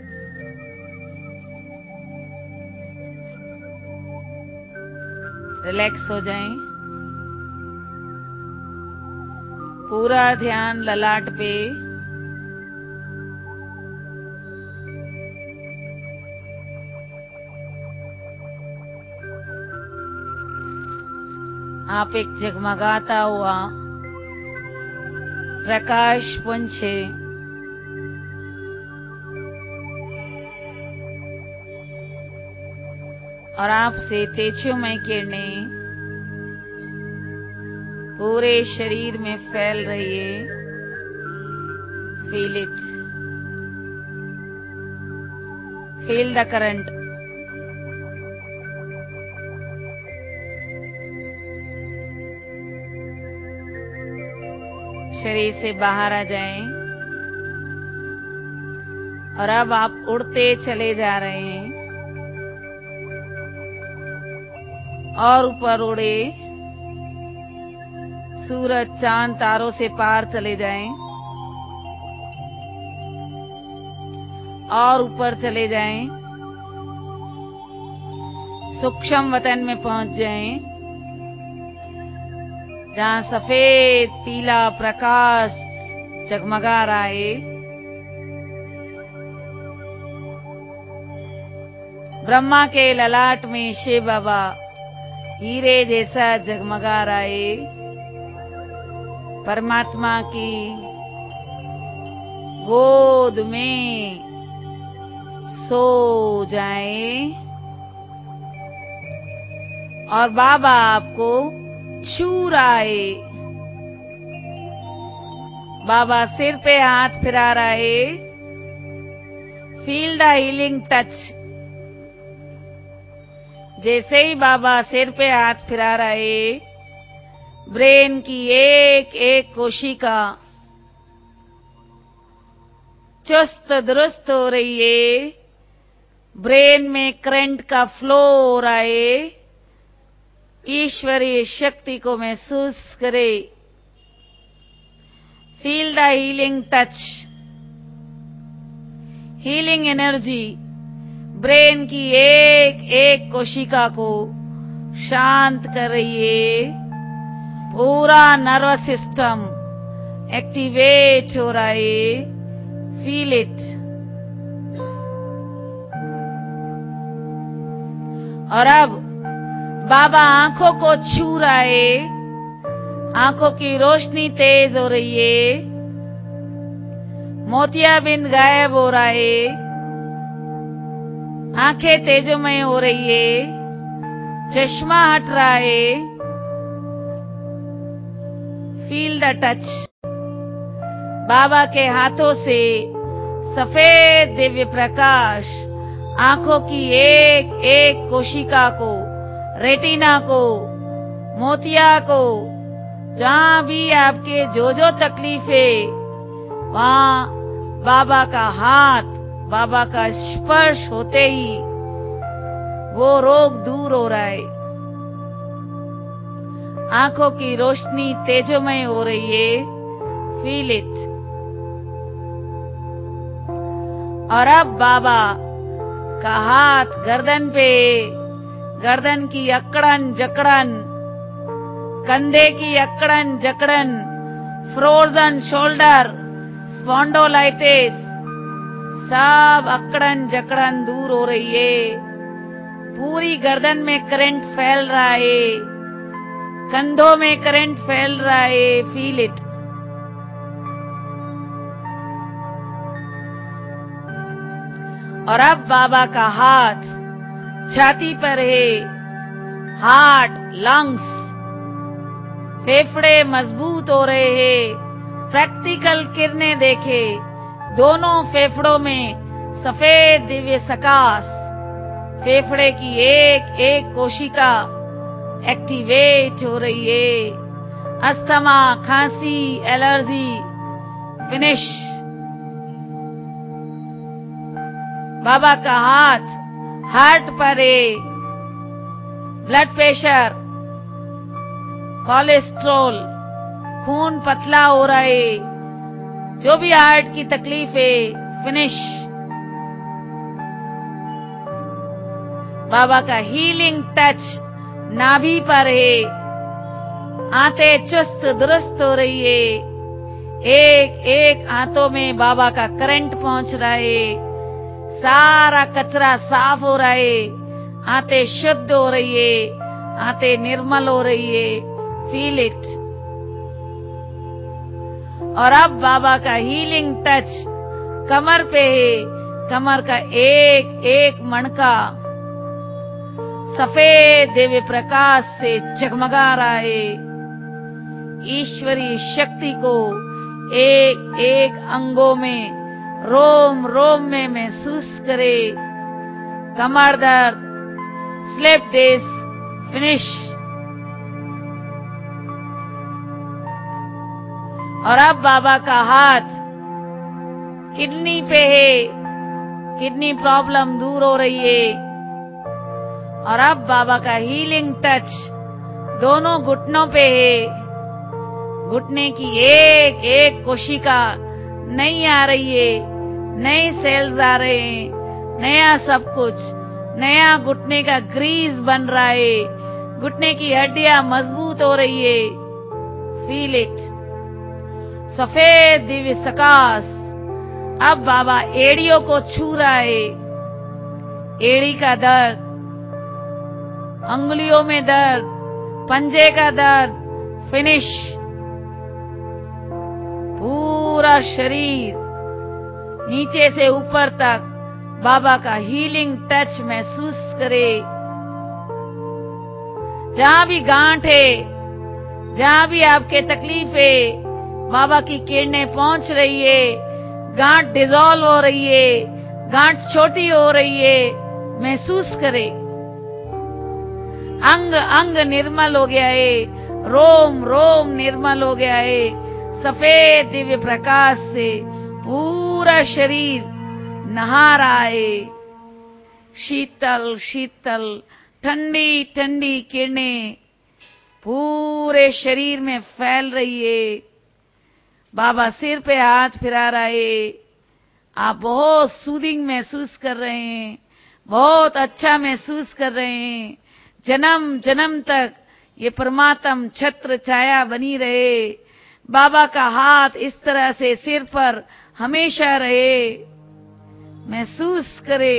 रिलैक्स हो जाएं। पूरा ध्यान ललाट पे, आप एक जगमगाता हुआ प्रकाश पुंज है। और आपसे तेजोमय किरणें पूरे शरीर में फैल रही है। Feel it, feel the current. शरीर से बाहर आ जाएं और अब आप उड़ते चले जा रहे हैं और ऊपर उड़े, सूरज चांद तारों से पार चले जाएं और ऊपर चले जाएं, सूक्ष्म वतन में पहुंच जाएं, जहां सफेद पीला प्रकाश जगमगा रहा है। ब्रह्मा के ललाट में शिव बाबा हीरे जैसा जगमगा रहा है। परमात्मा की गोद में सो जाए और बाबा आपको छू रहा है। बाबा सिर पे हाथ फिरा रहा है। Feel the healing touch. जैसे ही बाबा सिर पे हाथ फिरा रहा है, ब्रेन की एक एक कोशिका चुस्त दुरुस्त हो रही है। ब्रेन में करंट का फ्लो हो रहा है। ईश्वरीय शक्ति को महसूस करे। Feel the healing touch. Healing energy brain की एक एक कोशिका को शांत कर रही है। पूरा नर्वस सिस्टम एक्टिवेट हो रहा है। Feel it. और अब बाबा आंखों को छू रहा है। आंखों की रोशनी तेज हो रही है। मोतियाबिंद गायब हो रहा है। आंखें तेजोमय हो रही है। चश्मा हट रहा है। Feel the touch. बाबा के हाथों से सफेद दिव्य प्रकाश आंखों की एक एक कोशिका को, रेटिना को, मोतिया को, जहां भी आपके जो जो तकलीफ है, वहां बाबा का हाथ, बाबा का स्पर्श होते ही वो रोग दूर हो रहा है। आंखों की रोशनी तेजोमय हो रही है। Feel it. और अब बाबा का हाथ गर्दन पे, गर्दन की अकड़न जकड़न, कंधे की अकड़न जकड़न, फ्रोजन शोल्डर, स्पॉन्डोलाइटिस, सब अकड़न जकड़न दूर हो रही है। पूरी गर्दन में करंट फैल रहा है। कंधों में करंट फैल रहा है। Feel it. और अब बाबा का हाथ छाती पर है। हार्ट, लंग्स, फेफड़े मजबूत हो रहे हैं। प्रैक्टिकल किरणें देखे। दोनों फेफड़ों में सफेद दिव्य प्रकाश। फेफड़े की एक एक कोशिका एक्टिवेट हो रही है। अस्थमा, खांसी, एलर्जी फिनिश। बाबा का हाथ हार्ट पर है। ब्लड प्रेशर, कोलेस्ट्रॉल, खून पतला हो रहा है, जो भी हार्ट की तकलीफ है, फिनिश। बाबा का हीलिंग टच नाभि पर है। आंतें चुस्त दुरुस्त हो रही है। एक एक आंतों में बाबा का करंट पहुंच रहा है। सारा कचरा साफ हो रहा है। आंतें शुद्ध हो रही है। आंतें निर्मल हो रही है। Feel it. और अब बाबा का हीलिंग टच कमर पे है। कमर का एक एक मणका सफेद दिव्य प्रकाश से जगमगा रहा है। ईश्वरीय शक्ति को एक एक अंगों में, रोम रोम में महसूस करे। कमर दर्द, स्लिप डिस्क फिनिश। और अब बाबा का हाथ किडनी पे है। किडनी प्रॉब्लम दूर हो रही है। और अब बाबा का हीलिंग टच दोनों घुटनों पे है। घुटने की एक एक कोशिका नई आ रही है, नए सेल्स आ रहे हैं, नया सब कुछ, नया घुटने का ग्रीस बन रहा है। घुटने की हड्डियां मजबूत हो रही है। Feel it. सफेद दिव्य प्रकाश अब बाबा एड़ियों को छू रहा है। एड़ी का दर्द, अंगुलियों में दर्द, पंजे का दर्द फिनिश। पूरा शरीर नीचे से ऊपर तक बाबा का हीलिंग टच महसूस करे। जहां भी गांठ है, जहां भी आपके तकलीफ है, बाबा की किरणें पहुंच रही है। गांठ डिसॉल्व हो रही है, गांठ छोटी हो रही है, महसूस करे। अंग अंग निर्मल हो गया है, रोम रोम निर्मल हो गया है। सफेद दिव्य प्रकाश से पूरा शरीर नहा रहा है। शीतल शीतल ठंडी ठंडी किरणें पूरे शरीर में फैल रही है। बाबा सिर पे हाथ फिरा रहा है। आप बहुत सूदिंग महसूस कर रहे हैं, बहुत अच्छा महसूस कर रहे हैं। जन्म जन्म तक ये परमात्म छत्र छाया बनी रहे। बाबा का हाथ इस तरह से सिर पर हमेशा रहे, महसूस करे।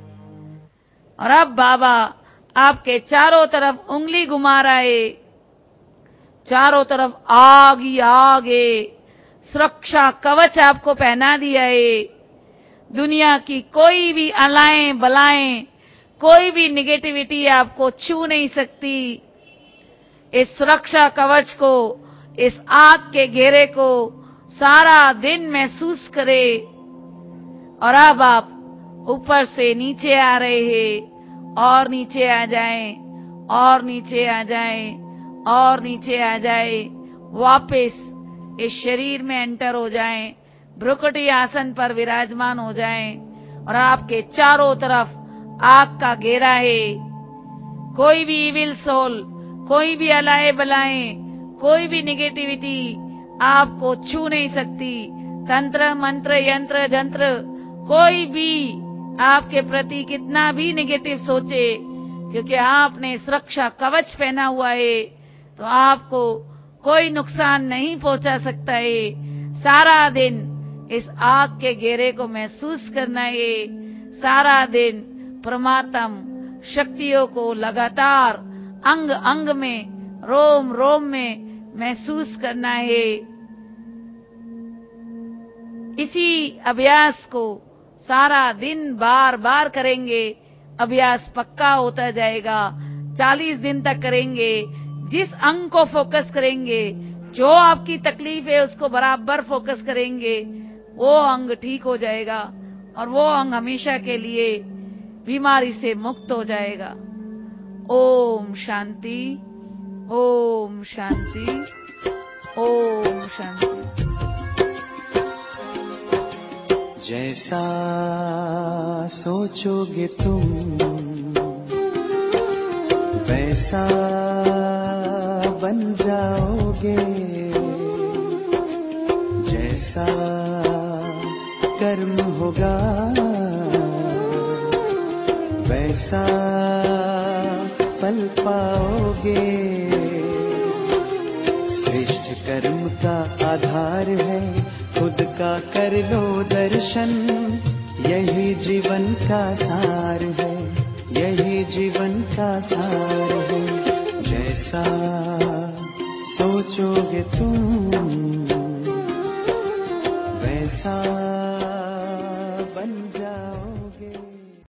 और अब बाबा आपके चारों तरफ उंगली घुमा रहा है। चारों तरफ आग ही आग है। सुरक्षा कवच आपको पहना दिया है। दुनिया की कोई भी अलाएं बलाएं, कोई भी निगेटिविटी आपको छू नहीं सकती। इस सुरक्षा कवच को, इस आग के घेरे को सारा दिन महसूस करे। और अब आप ऊपर से नीचे आ रहे हैं, और नीचे आ जाएं, और नीचे आ जाएं, और नीचे आ जाएं। वापस इस शरीर में एंटर हो जाएं, भ्रुकुटी आसन पर विराजमान हो जाएं। और आपके चारों तरफ आग का घेरा है। कोई भी इविल सोल, कोई भी अलाए बलाएं, कोई भी निगेटिविटी आपको छू नहीं सकती। तंत्र मंत्र यंत्र जंत्र कोई भी आपके प्रति कितना भी निगेटिव सोचे, क्योंकि आपने सुरक्षा कवच पहना हुआ है, तो आपको कोई नुकसान नहीं पहुंचा सकता है। सारा दिन इस आग के घेरे को महसूस करना है। सारा दिन परमात्म शक्तियों को लगातार अंग अंग में, रोम रोम में महसूस करना है। इसी अभ्यास को सारा दिन बार बार करेंगे। अभ्यास पक्का होता जाएगा। चालीस दिन तक करेंगे। जिस अंग को फोकस करेंगे, जो आपकी तकलीफ है उसको बराबर फोकस करेंगे, वो अंग ठीक हो जाएगा और वो अंग हमेशा के लिए बीमारी से मुक्त हो जाएगा। ओम शांति, ओम शांति, ओम शांति। जैसा सोचोगे तुम वैसा बन जाओगे। जैसा कर्म होगा वैसा फल पाओगे। श्रेष्ठ कर्म का आधार है खुद का कर लो दर्शन। यही जीवन का सार है, यही जीवन का सार है। जैसा सोचोगे तुम